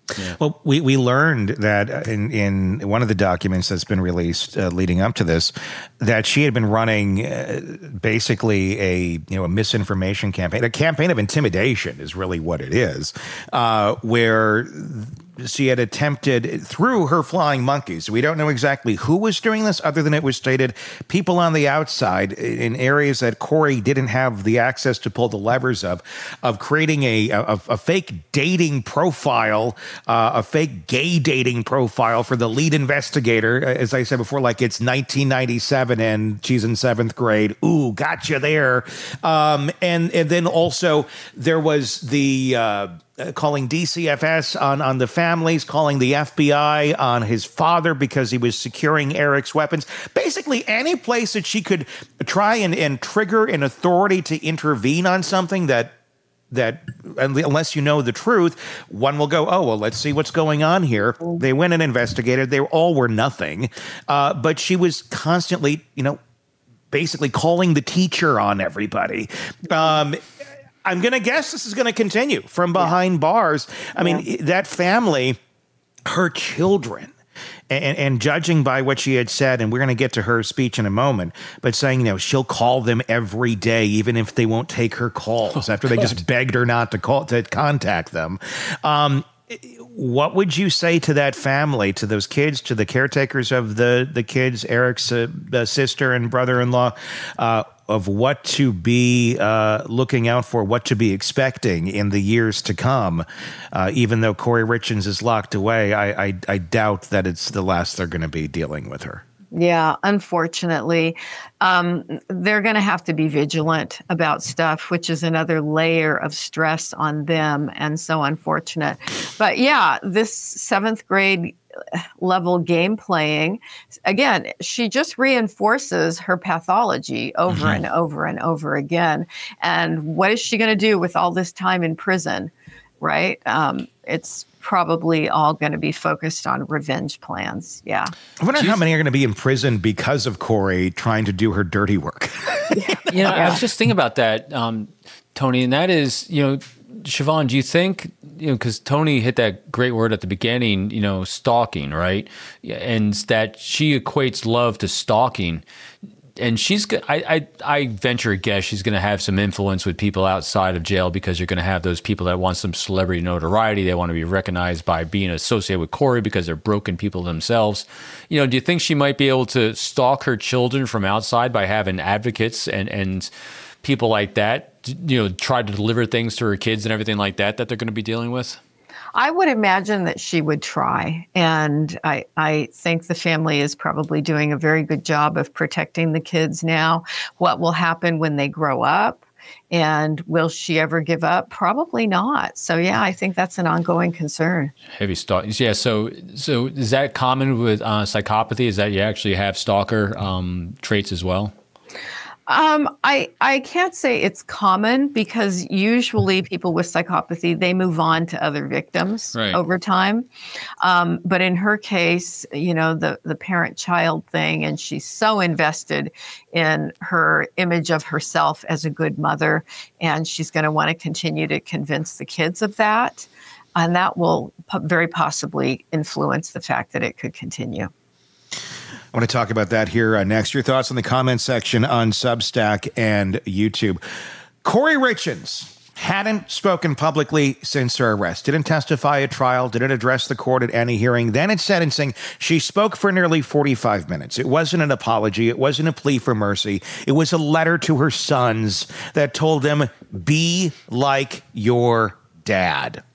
Yeah. Well, we, we learned that in, in one of the documents that's been released uh, leading up to this, that she had been running uh, basically a you know a misinformation campaign, a campaign of intimidation is really what it is, uh, where she had attempted through her flying monkeys. We don't know exactly who was doing this, other than it was stated people on the outside in areas that Corey didn't have the access to pull the levers of, of creating a a, a fake dating profile. Uh, a fake gay dating profile for the lead investigator. As I said before, like it's nineteen ninety-seven and she's in seventh grade. Ooh, gotcha there. Um, and, and then also there was the uh, calling D C F S on, on the families, calling the F B I on his father because he was securing Eric's weapons. Basically, any place that she could try and, and trigger an authority to intervene on something that that unless you know the truth, one will go, oh, well, let's see what's going on here. They went and investigated. They all were nothing. Uh, but she was constantly, you know, basically calling the teacher on everybody. Um, I'm going to guess this is going to continue from behind yeah. bars. I yeah. mean, that family, her children, And, and judging by what she had said, and we're going to get to her speech in a moment, but saying, you know, she'll call them every day, even if they won't take her calls, oh, after God. they just begged her not to call to contact them. Um, what would you say to that family, to those kids, to the caretakers of the the kids, Eric's uh, sister and brother-in-law, uh, of what to be uh, looking out for, what to be expecting in the years to come? Uh, even though Corey Richins is locked away, I, I, I doubt that it's the last they're going to be dealing with her. Yeah, unfortunately, um, they're going to have to be vigilant about stuff, which is another layer of stress on them, and so unfortunate. But yeah, this seventh grade level game playing, again, she just reinforces her pathology over mm-hmm. and over and over again. And what is she going to do with all this time in prison, right? Um, it's probably all going to be focused on revenge plans. Yeah. I wonder She's, how many are going to be in prison because of Corey trying to do her dirty work. You know, yeah. I was just thinking about that, um, Tony, and that is, you know, Siobhan, do you think, you know, because Tony hit that great word at the beginning, you know, stalking, right? And that she equates love to stalking. And she's, I, I, I venture a guess she's going to have some influence with people outside of jail, because you're going to have those people that want some celebrity notoriety. They want to be recognized by being associated with Corey because they're broken people themselves. You know, do you think she might be able to stalk her children from outside by having advocates and, and people like that, you know, try to deliver things to her kids and everything like that, that they're going to be dealing with? I would imagine that she would try. And I, I think the family is probably doing a very good job of protecting the kids now. What will happen when they grow up? And will she ever give up? Probably not. So, yeah, I think that's an ongoing concern. Heavy stalk. Yeah. So, so is that common with uh, psychopathy? Is that you actually have stalker um, traits as well? Um, I I can't say it's common, because usually people with psychopathy, they move on to other victims right. over time. Um, but in her case, you know, the, the parent-child thing, and she's so invested in her image of herself as a good mother, and she's going to want to continue to convince the kids of that. And that will po- very possibly influence the fact that it could continue. I want to talk about that here uh, next. Your thoughts in the comment section on Substack and YouTube. Corey Richins hadn't spoken publicly since her arrest, didn't testify at trial, didn't address the court at any hearing. Then at sentencing, she spoke for nearly forty-five minutes. It wasn't an apology. It wasn't a plea for mercy. It was a letter to her sons that told them, be like your dad.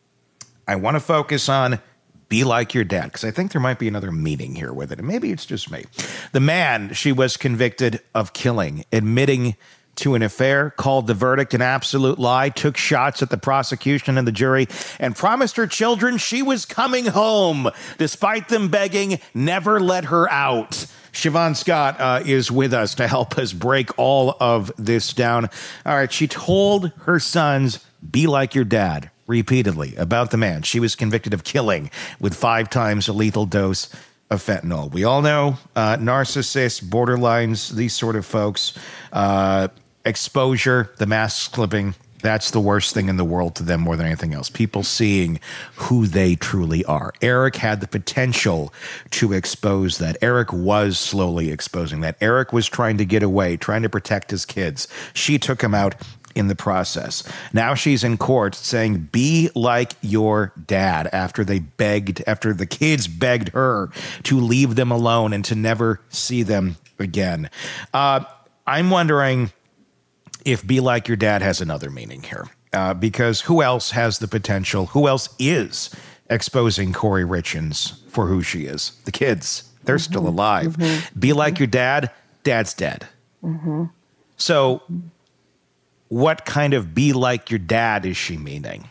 I want to focus on be like your dad, because I think there might be another meaning here with it, and maybe it's just me. The man she was convicted of killing, admitting to an affair, called the verdict an absolute lie, took shots at the prosecution and the jury, and promised her children she was coming home, despite them begging, never let her out. Siobhan Scott uh, is with us to help us break all of this down. All right, she told her sons, be like your dad, repeatedly, about the man she was convicted of killing with five times a lethal dose of fentanyl. We all know uh, narcissists, borderlines, these sort of folks, uh, exposure, the mask slipping, That's the worst thing in the world to them more than anything else. People seeing who they truly are. Eric had the potential to expose that. Eric was slowly exposing that. Eric was trying to get away, trying to protect his kids. She took him out in the process. Now she's in court saying, be like your dad, after they begged, after the kids begged her to leave them alone and to never see them again. Uh, I'm wondering if be like your dad has another meaning here, uh, because who else has the potential? Who else is exposing Kouri Richins for who she is? The kids. They're mm-hmm. still alive. Mm-hmm. Be like your dad. Dad's dead. Mm-hmm. So what kind of be like your dad is she meaning?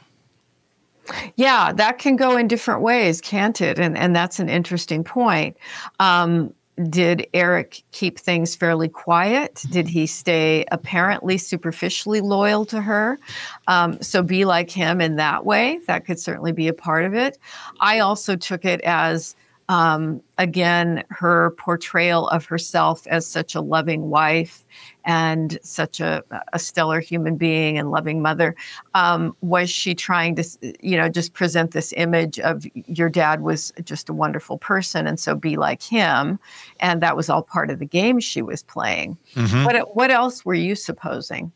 Yeah, that can go in different ways, can't it? And and that's an interesting point. Um, Did Eric keep things fairly quiet? Did he stay apparently superficially loyal to her? Um, so be like him in that way. That could certainly be a part of it. I also took it as, um, again, her portrayal of herself as such a loving wife and such a, a stellar human being and loving mother. Um, was she trying to, you know, just present this image of your dad was just a wonderful person, and so be like him? And that was all part of the game she was playing. Mm-hmm. What, what else were you supposing?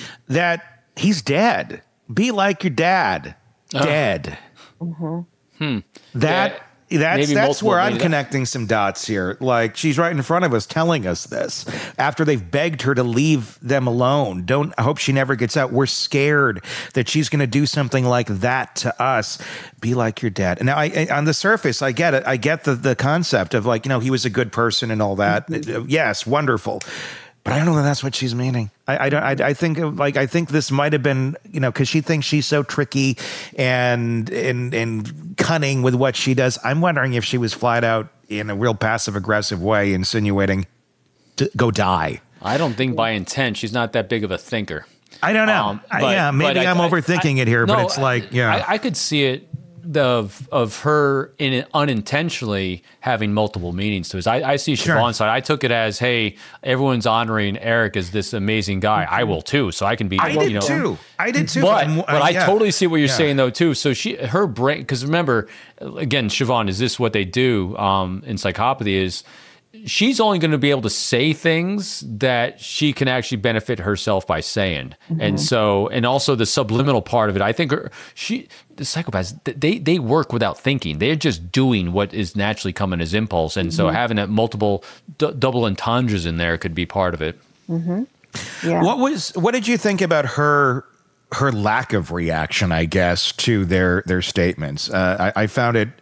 That he's dead. Be like your dad. Oh. Dead. Mm-hmm. Hmm. That... Yeah. That's Maybe that's where I'm maybe connecting some dots here. Like, she's right in front of us telling us this after they've begged her to leave them alone. Don't I hope she never gets out. We're scared that she's going to do something like that to us. Be like your dad. Now, I, I, on the surface, I get it. I get the the concept of, like, you know, he was a good person and all that. Mm-hmm. Yes, wonderful. But I don't know that that's what she's meaning. I, I don't. I, I think like I think this might have been, you know, because she thinks she's so tricky and and and cunning with what she does. I'm wondering if she was flat out in a real passive aggressive way insinuating to go die. I don't think by intent. She's not that big of a thinker. I don't know. Um, but, I, yeah, maybe I'm I, overthinking I, it here, no, but it's like, yeah, I, I could see it. Of of her in unintentionally having multiple meanings to it. I, I see sure. Siobhan's side. I took it as, hey, everyone's honoring Eric as this amazing guy. I will too, so I can be. I you did know, too. I did too. But, but uh, I yeah. totally see what you're yeah. saying though too. So she, her brain, because remember, again, Siobhan, is this what they do um, in psychopathy? Is she's only going to be able to say things that she can actually benefit herself by saying. Mm-hmm. And so, and also the subliminal part of it, I think her, she, the psychopaths, they, they work without thinking. They're just doing what is naturally coming as impulse. And mm-hmm. so having that multiple d- double entendres in there could be part of it. Mm-hmm. Yeah. What was, what did you think about her, her lack of reaction, I guess, to their, their statements? Uh, I, I found it,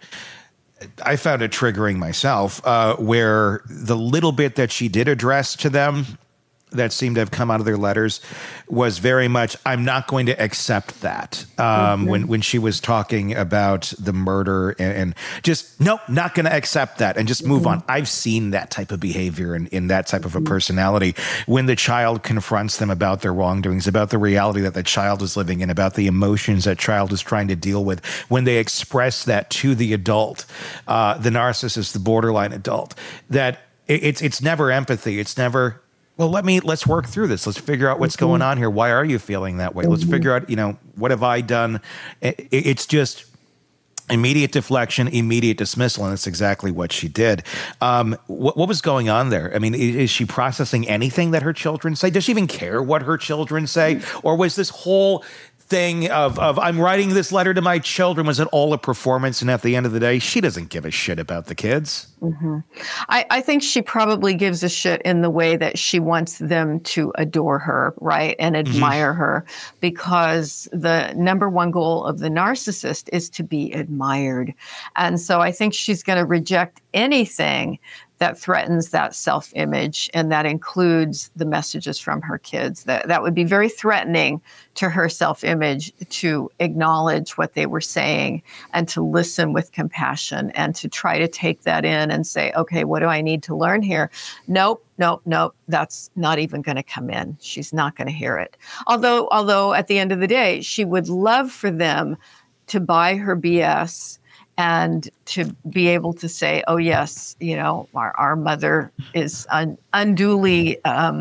I found it triggering myself, uh, where the little bit that she did address to them that seemed to have come out of their letters was very much, I'm not going to accept that. Um, mm-hmm. When when she was talking about the murder and, and just, nope, not going to accept that and just move mm-hmm. on. I've seen that type of behavior in, in that type of a personality when the child confronts them about their wrongdoings, about the reality that the child is living in, about the emotions that child is trying to deal with. When they express that to the adult, uh, the narcissist, the borderline adult, that it, it's it's never empathy. It's never, well, let me, let's work through this. Let's figure out what's mm-hmm. going on here. Why are you feeling that way? Mm-hmm. Let's figure out, you know, what have I done? It, it's just immediate deflection, immediate dismissal. And that's exactly what she did. Um, what, what was going on there? I mean, is, is she processing anything that her children say? Does she even care what her children say? Mm-hmm. Or was this whole thing of, of I'm writing this letter to my children, was it all a performance? And at the end of the day, she doesn't give a shit about the kids. Mm-hmm. I, I think she probably gives a shit in the way that she wants them to adore her, right? And admire mm-hmm. her, because the number one goal of the narcissist is to be admired. And so I think she's going to reject anything that threatens that self-image, and that includes the messages from her kids. That that would be very threatening to her self-image to acknowledge what they were saying and to listen with compassion and to try to take that in and say, okay, what do I need to learn here? Nope, nope, nope. That's not even going to come in. She's not going to hear it. Although, although at the end of the day, she would love for them to buy her B S and to be able to say, oh, yes, you know, our, our mother is un, unduly um,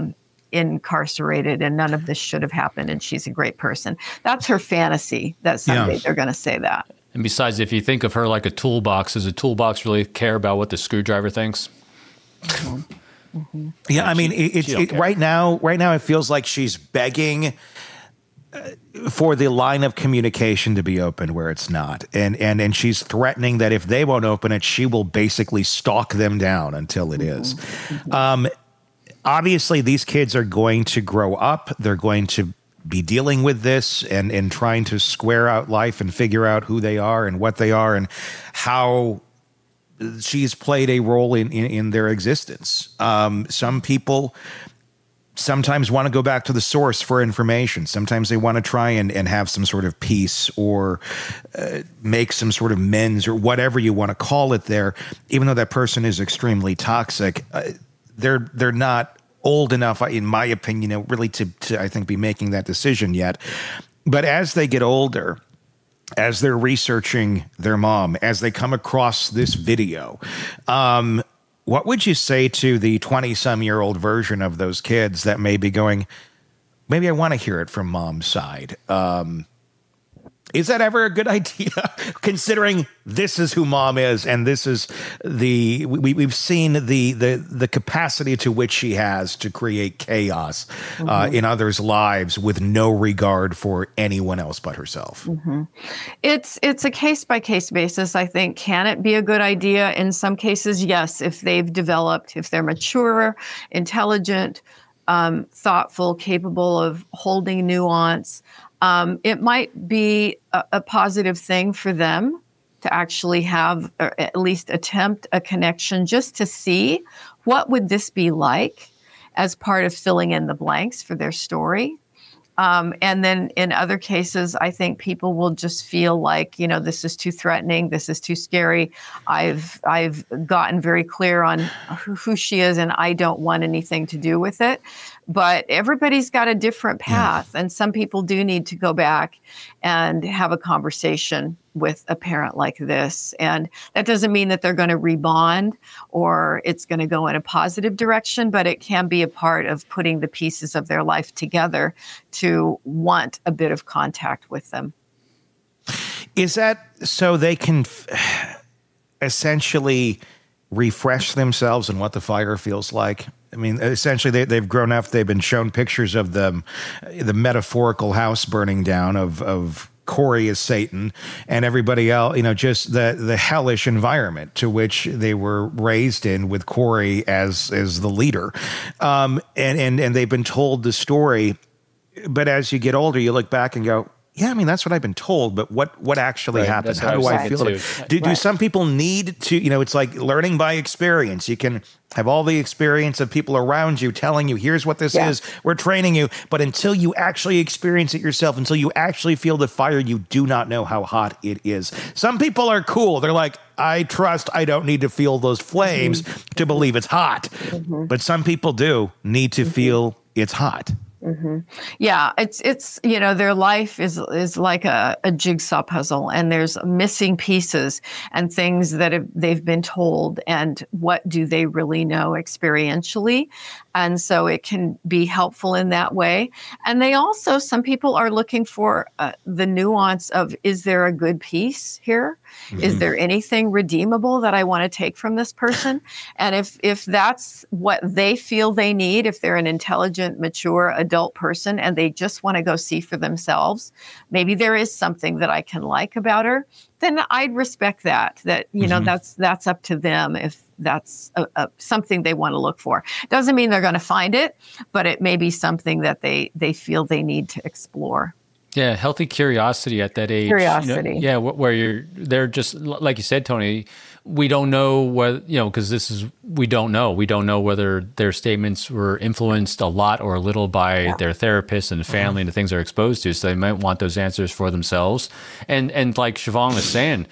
incarcerated and none of this should have happened and she's a great person. That's her fantasy that someday yeah. they're going to say that. And besides, if you think of her like a toolbox, does a toolbox really care about what the screwdriver thinks? Mm-hmm. Mm-hmm. Yeah, I mean, it, it, it, right now, right now, it feels like she's begging for the line of communication to be open where it's not, and and and she's threatening that if they won't open it, she will basically stalk them down until it is. Mm-hmm. Um, obviously, these kids are going to grow up. They're going to be dealing with this and and trying to square out life and figure out who they are and what they are and how she's played a role in in, in their existence. Um, some people sometimes want to go back to the source for information. Sometimes they want to try and, and have some sort of peace or uh, make some sort of amends or whatever you want to call it there. Even though that person is extremely toxic, uh, they're they're not old enough, in my opinion, really to, to, I think, be making that decision yet. But as they get older, as they're researching their mom, as they come across this video, um, what would you say to the twenty-some-year-old version of those kids that may be going, maybe I want to hear it from mom's side? Um, is that ever a good idea, considering this is who mom is and this is the we, we've seen the the the capacity to which she has to create chaos mm-hmm. uh, in others' lives with no regard for anyone else but herself? Mm-hmm. It's it's a case by case basis. I think, can it be a good idea? In some cases, yes. If they've developed, if they're mature, intelligent, um, thoughtful, capable of holding nuance. Um, it might be a, a positive thing for them to actually have, or at least attempt a connection just to see what would this be like as part of filling in the blanks for their story. Um, and then in other cases, I think people will just feel like, you know, this is too threatening. This is too scary. I've I've gotten very clear on who, who she is, and I don't want anything to do with it. But everybody's got a different path, yeah. and some people do need to go back and have a conversation with a parent like this. And that doesn't mean that they're going to rebond or it's going to go in a positive direction, but it can be a part of putting the pieces of their life together to want a bit of contact with them. Is that so they can f- essentially refresh themselves in what the fire feels like? I mean, essentially, they, they've grown up. They've been shown pictures of them, the metaphorical house burning down of of Corey as Satan and everybody else, you know, just the the hellish environment to which they were raised in with Corey as as the leader. Um, and, and, and they've been told the story. But as you get older, you look back and go, yeah, I mean, that's what I've been told, but what, what actually right, happened? How do I, I feel it? Do, right. do some people need to, you know, it's like learning by experience. You can have all the experience of people around you telling you, here's what this yeah. is, we're training you. But until you actually experience it yourself, until you actually feel the fire, you do not know how hot it is. Some people are cool. They're like, I trust I don't need to feel those flames mm-hmm. to believe it's hot. Mm-hmm. But some people do need to mm-hmm. feel it's hot. Mm-hmm. Yeah, it's it's you know, their life is is like a, a jigsaw puzzle, and there's missing pieces and things that have, they've been told, and what do they really know experientially? And so it can be helpful in that way. And they also, some people are looking for uh, the nuance of, is there a good piece here? Mm-hmm. Is there anything redeemable that I want to take from this person? And if if that's what they feel they need, if they're an intelligent, mature adult person and they just want to go see for themselves, maybe there is something that I can like about her, then I'd respect that, that, you know, mm-hmm. that's that's up to them if that's a, a, something they want to look for. Doesn't mean they're going to find it, but it may be something that they, they feel they need to explore. Yeah, healthy curiosity at that age. Curiosity. You know, yeah, where you're, they're just, like you said, Tony, we don't know whether, you know, because this is, we don't know. We don't know whether their statements were influenced a lot or a little by yeah. their therapist and family mm-hmm. and the things they're exposed to. So they might want those answers for themselves. And, and like Siobhan was saying,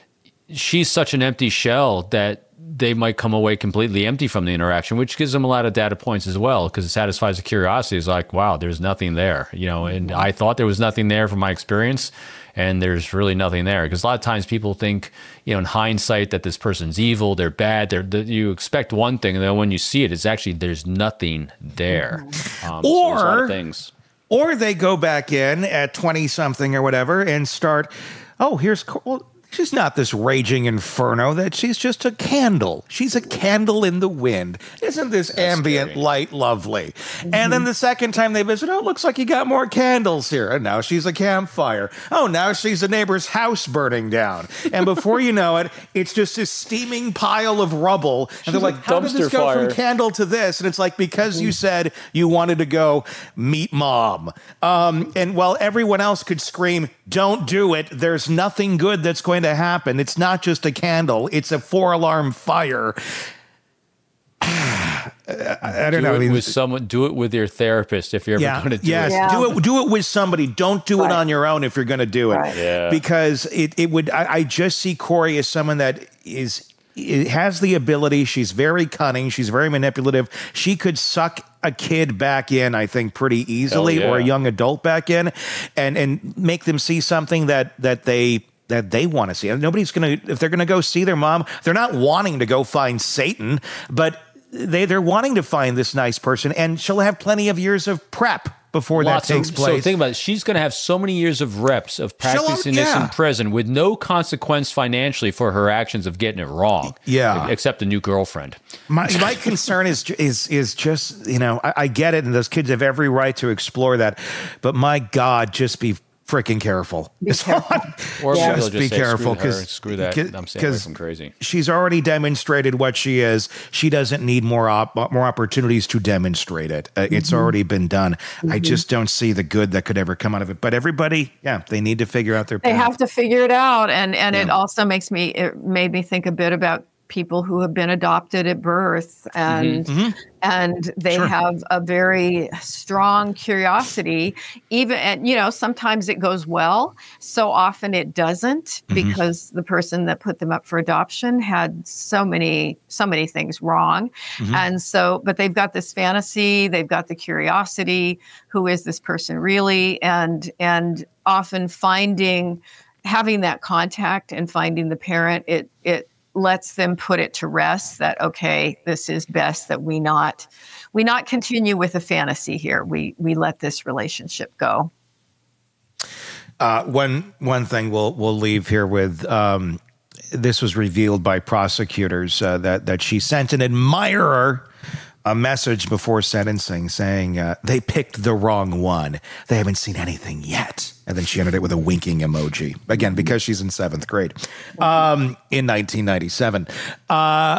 she's such an empty shell that they might come away completely empty from the interaction, which gives them a lot of data points as well, because it satisfies the curiosity. It's like, wow, there's nothing there, you know, and I thought there was nothing there from my experience. and there's really nothing there. Because a lot of times people think, you know, in hindsight, that this person's evil, they're bad, they're, they, you expect one thing, and then when you see it, it's actually, there's nothing there. Um, or, so a lot of things. Or they go back in at twenty-something or whatever and start, oh, here's... Well, she's not this raging inferno, that she's just a candle. She's a candle in the wind. Isn't this That's ambient scary. light lovely? Mm-hmm. And then the second time they visit, oh, it looks like you got more candles here. And now she's a campfire. Oh, now she's a neighbor's house burning down. And before you know it, it's just this steaming pile of rubble. And she's they're like, how did this go fire. from candle to this? And it's like, because mm-hmm. you said you wanted to go meet mom. Um, and while everyone else could scream, don't do it, there's nothing good that's going to happen. It's not just a candle, it's a four-alarm fire. I, I don't do know. It I mean, with someone, do it with your therapist if you're ever yeah, going to do yes, it. Yeah. Do it. Do it with somebody. Don't do right. it on your own if you're going to do it. Right. Yeah. Because it, it would. I, I just see Corey as someone that is it has the ability. She's very cunning. She's very manipulative. She could suck a kid back in, I think, pretty easily, yeah. or a young adult back in, and and make them see something that that they. that they want to see. And nobody's going to, if they're going to go see their mom, they're not wanting to go find Satan, but they, they're wanting to find this nice person, and she'll have plenty of years of prep before Lots that takes of, place. So think about it. She's going to have so many years of reps of practicing yeah. this in prison with no consequence financially for her actions of getting it wrong. Yeah. Except a new girlfriend. My my concern is is is just, you know, I, I get it, and those kids have every right to explore that, but my God, just be freaking careful. Be careful. Or yeah. just, just be say, careful, because screw, screw that. I'm saying I'm crazy. She's already demonstrated what she is. She doesn't need more op- more opportunities to demonstrate it. Uh, mm-hmm. It's already been done. Mm-hmm. I just don't see the good that could ever come out of it. But everybody, yeah, they need to figure out their path. They have to figure it out, and and yeah. it also makes me it made me think a bit about people who have been adopted at birth, and mm-hmm. and they sure. have a very strong curiosity, even, and you know, sometimes it goes well, so often it doesn't, mm-hmm. because the person that put them up for adoption had so many so many things wrong, mm-hmm. and so but they've got this fantasy, they've got the curiosity, who is this person really, and and often finding having that contact and finding the parent, it it lets them put it to rest that, okay, this is best that we not we not continue with a fantasy here. We we let this relationship go. Uh, one one thing we'll we'll leave here with. Um, this was revealed by prosecutors uh, that that she sent an admirer a message before sentencing saying uh, they picked the wrong one. They haven't seen anything yet. And then she ended it with a winking emoji. Again, because she's in seventh grade um, in nineteen ninety-seven. Uh,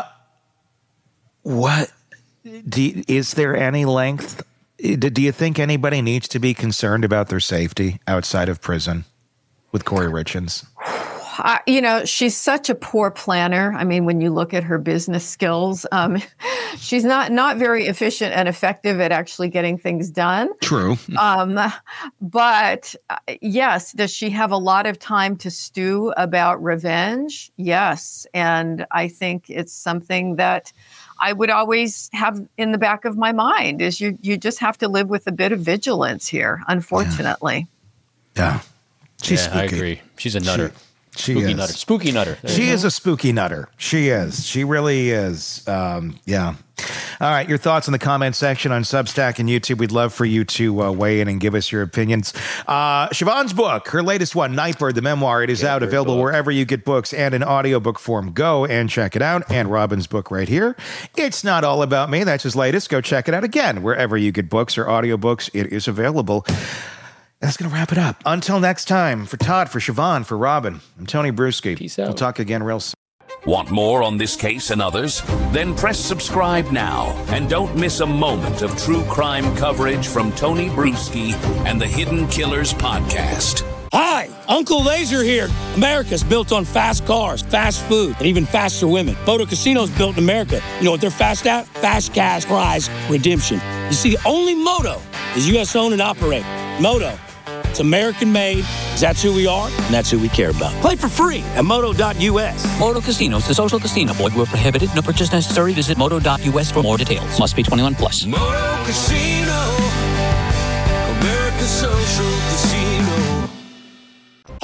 what do you, is there any length? Do you think anybody needs to be concerned about their safety outside of prison with Corey Richins? Uh, you know, she's such a poor planner. I mean, when you look at her business skills, um, she's not not very efficient and effective at actually getting things done. True. Um, but uh, yes, does she have a lot of time to stew about revenge? Yes. And I think it's something that I would always have in the back of my mind is you you just have to live with a bit of vigilance here, unfortunately. Yeah. yeah. She's yeah, I agree. She's a nutter. She, She spooky is. nutter. Spooky nutter. There she is a spooky nutter. She is. She really is. Um, yeah. All right. Your thoughts in the comment section on Substack and YouTube. We'd love for you to uh, weigh in and give us your opinions. Uh, Siobhan's book, her latest one, Nightbird, the memoir, it is out, available book. wherever you get books and in audiobook form. Go and check it out. And Robin's book right here. It's Not All About Me. That's his latest. Go check it out again. Wherever you get books or audiobooks, it is available. That's going to wrap it up. Until next time, for Todd, for Siobhan, for Robin, I'm Tony Bruschi. Peace out. We'll talk again real soon. Want more on this case and others? Then press subscribe now and don't miss a moment of true crime coverage from Tony Bruschi and the Hidden Killers podcast. Hi, Uncle Laser here. America's built on fast cars, fast food, and even faster women. Moto Casino's built in America. You know what they're fast at? Fast cash prize redemption. You see, only Moto is U S owned and operated. Moto. It's American-made, that's who we are, and that's who we care about. Play for free at moto dot U S. Moto Casinos, the social casino. Void where prohibited. No purchase necessary. Visit moto dot U S for more details. Must be twenty-one plus. Moto Casino, America's social casino. Hi,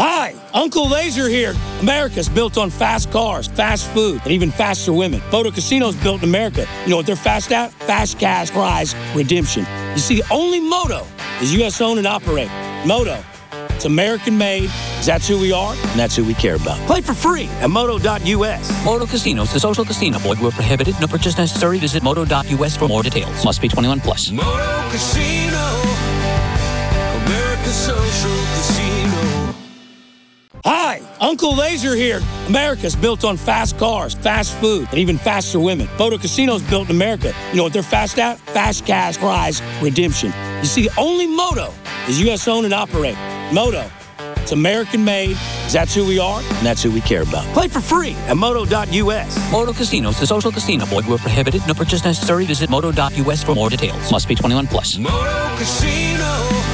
Uncle Laser here. America's built on fast cars, fast food, and even faster women. Moto Casino's built in America. You know what they're fast at? Fast cash prize redemption. You see, only Moto is U S owned and operated. Moto, it's American made. That's who we are, and that's who we care about. Play for free at moto dot U S. Moto Casinos, the social casino. Void where prohibited. No purchase necessary. Visit moto dot U S for more details. Must be twenty-one plus. Moto Casino, America's social casino. Hi, Uncle Laser here. America's built on fast cars, fast food, and even faster women. Moto Casino's built in America. You know what they're fast at? Fast cash prize redemption. You see, only Moto is U S owned and operated. Moto, it's American made. That's who we are, and that's who we care about. Play for free at moto dot U S. Moto Casinos, the social casino. Void where prohibited. No purchase necessary. Visit moto dot U S for more details. Must be twenty-one plus. Moto Casino,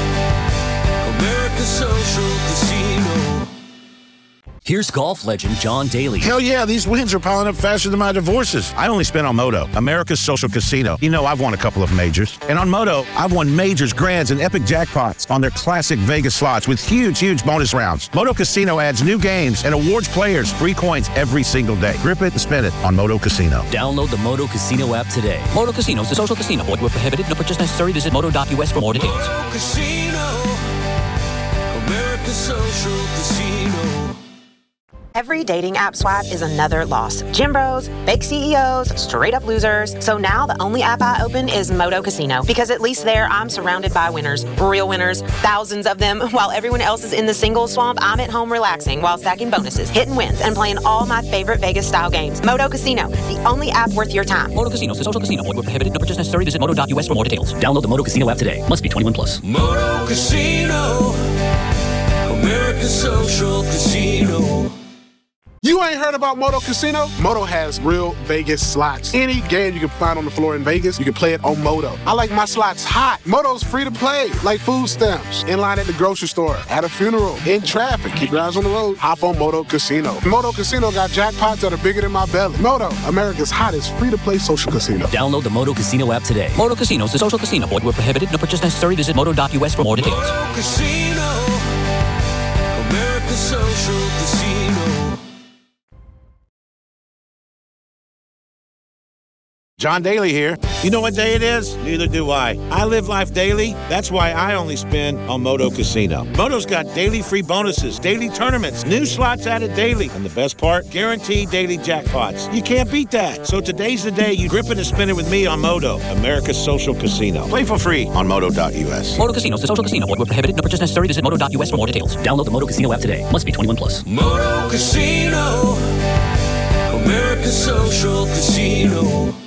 America's social casino. Here's golf legend John Daly. Hell yeah, these wins are piling up faster than my divorces. I only spent on Moto, America's social casino. You know, I've won a couple of majors. And on Moto, I've won majors, grands, and epic jackpots on their classic Vegas slots with huge, huge bonus rounds. Moto Casino adds new games and awards players free coins every single day. Grip it and spend it on Moto Casino. Download the Moto Casino app today. Moto Casinos, the social casino. Void where prohibited. No purchase necessary. Visit moto dot U S for more details. Moto Casino, America's social casino. Every dating app swipe is another loss. Gym bros, fake C E Os, straight up losers. So now the only app I open is Moto Casino, because at least there I'm surrounded by winners, real winners, thousands of them. While everyone else is in the single swamp, I'm at home relaxing while stacking bonuses, hitting wins, and playing all my favorite Vegas style games. Moto Casino, the only app worth your time. Moto Casinos, the social casino. Void where prohibited. No purchase necessary. Visit moto dot U S for more details. Download the Moto Casino app today. Must be twenty-one plus. Moto Casino, America's social casino. You ain't heard about Moto Casino? Moto has real Vegas slots. Any game you can find on the floor in Vegas, you can play it on Moto. I like my slots hot. Moto's free to play, like food stamps, in line at the grocery store, at a funeral, in traffic. Keep your eyes on the road. Hop on Moto Casino. Moto Casino got jackpots that are bigger than my belly. Moto, America's hottest free-to-play social casino. Download the Moto Casino app today. Moto Casinos, the social casino. Void where prohibited. No purchase necessary. Visit moto dot U S for more details. Moto Casino, America's social casino. John Daly here. You know what day it is? Neither do I. I live life daily. That's why I only spend on Moto Casino. Moto's got daily free bonuses, daily tournaments, new slots added daily. And the best part? Guaranteed daily jackpots. You can't beat that. So today's the day you grip it and spin it with me on Moto, America's social casino. Play for free on moto dot U S. Moto Casinos, the social casino. Void where prohibited. No purchase necessary. Visit moto dot U S for more details. Download the Moto Casino app today. Must be twenty-one plus. Moto Casino, America's social casino.